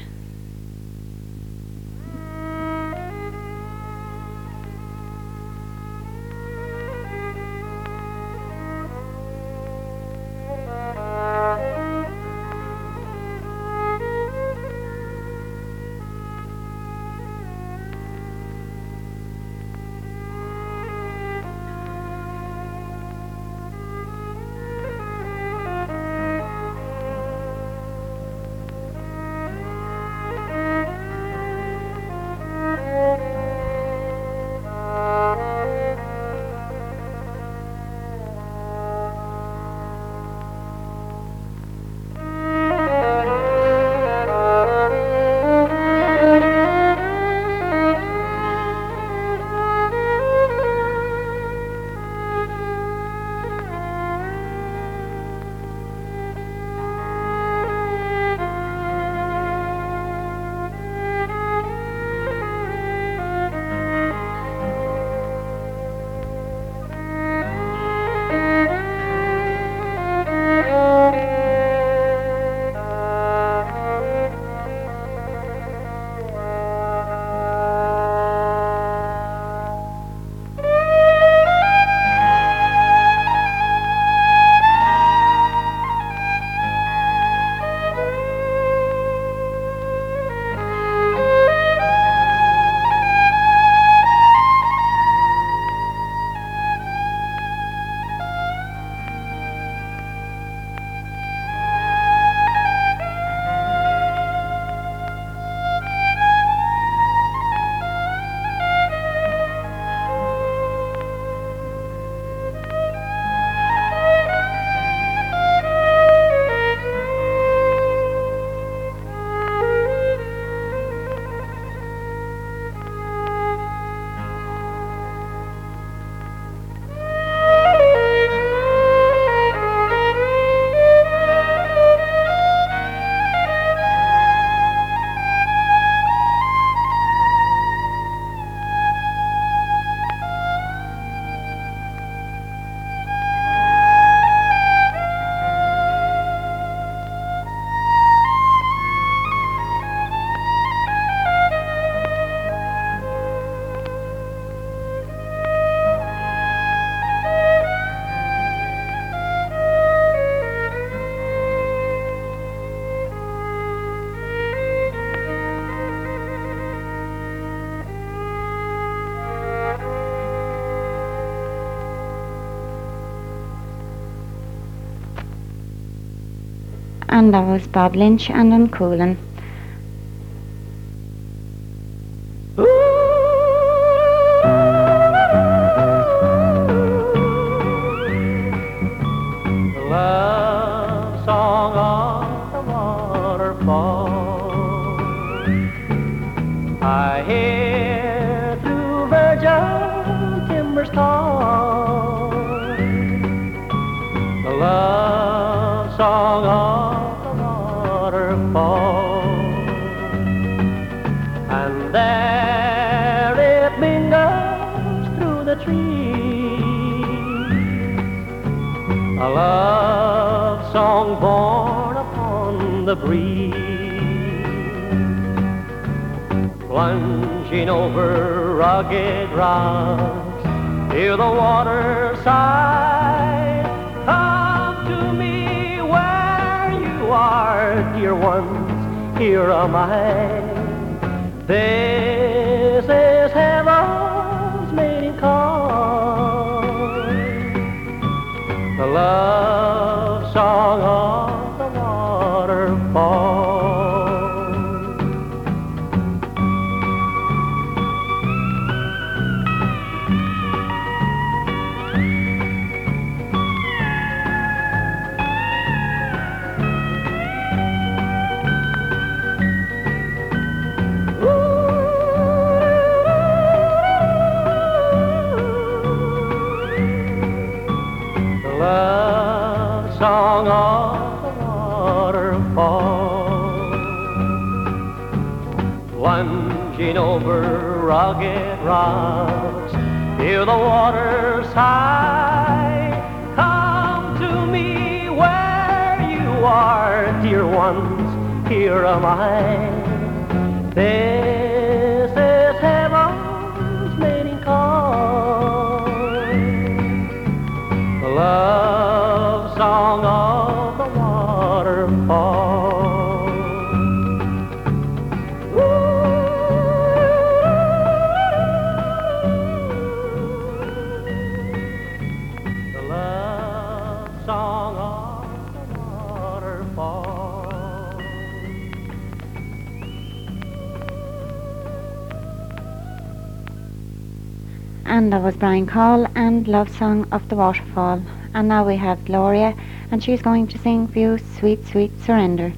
S1: and that was Bob Lynch and Uncoolin'.
S8: Love song of the waterfall, I hear through virgin timbers tall, the love song of the waterfall, and there it mingles through the trees, a love song born upon the breeze, plunging over rugged rocks, hear the water sigh. Come to me where you are, dear ones, here am I. This is heaven's mating call, the love song of the waterfall. Love song of the waterfall, plunging over rugged rocks, hear the water sigh. Come to me where you are, dear ones, here am I. This is heaven's mating call, the love song of the waterfall. The love song of the waterfall.
S1: And that was Brian Call and Love Song of the Waterfall. And now we have Gloria, and she's going to sing for you Sweet, Sweet Surrender.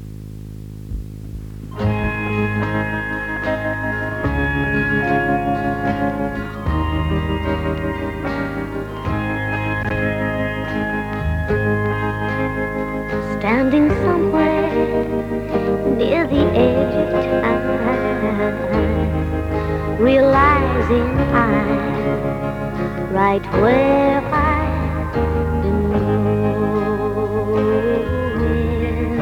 S3: Standing somewhere near the edge of time, realizing I'm right where I've been moving.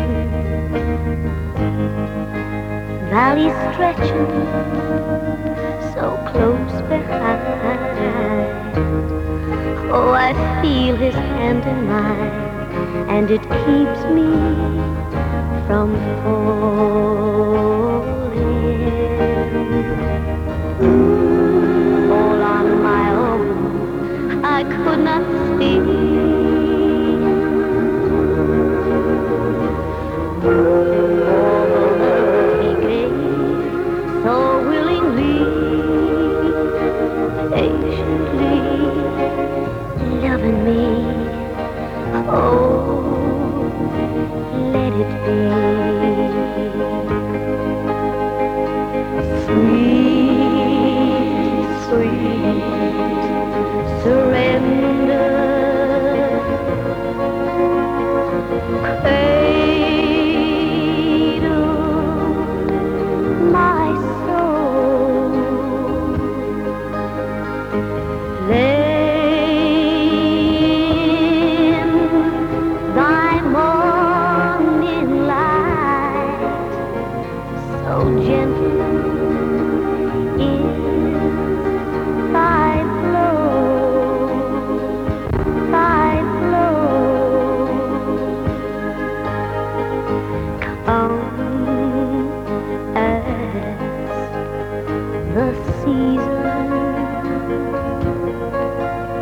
S3: Valleys stretching so close behind. Oh, I feel his hand in mine, and it keeps me from falling. All on my own, I could not see. He gave so willingly, patiently, loving me. Oh, let it be. Sweet, sweet surrender. Cradle my soul. Let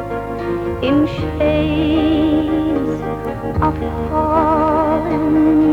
S3: in shades of falling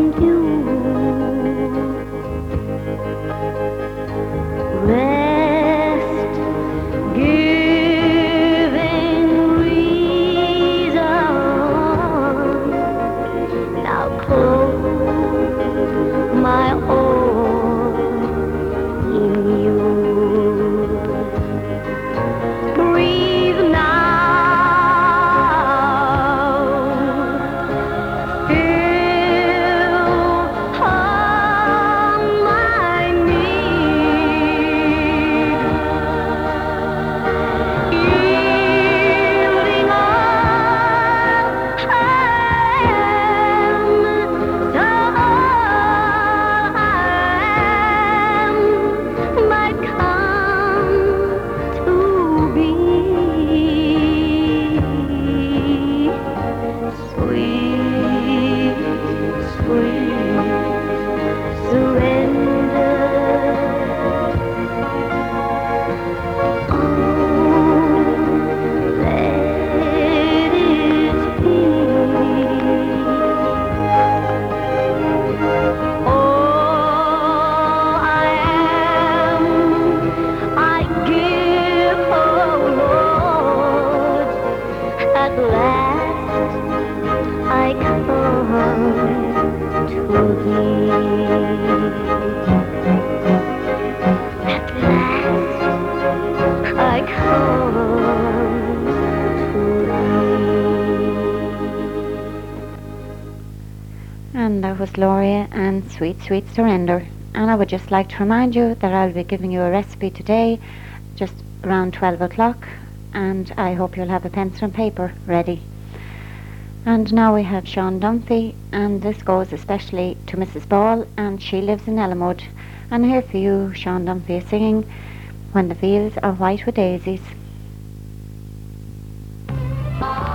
S3: last I come to thee. At last I come to thee.
S1: And that was Gloria and Sweet Sweet Surrender. And I would just like to remind you that I'll be giving you a recipe today just around twelve o'clock, and I hope you'll have a pencil and paper ready. And now we have Sean Dunphy, and this goes especially to Missus Ball, and she lives in Elmwood. And here for you, Sean Dunphy is singing When the Fields Are White with Daisies.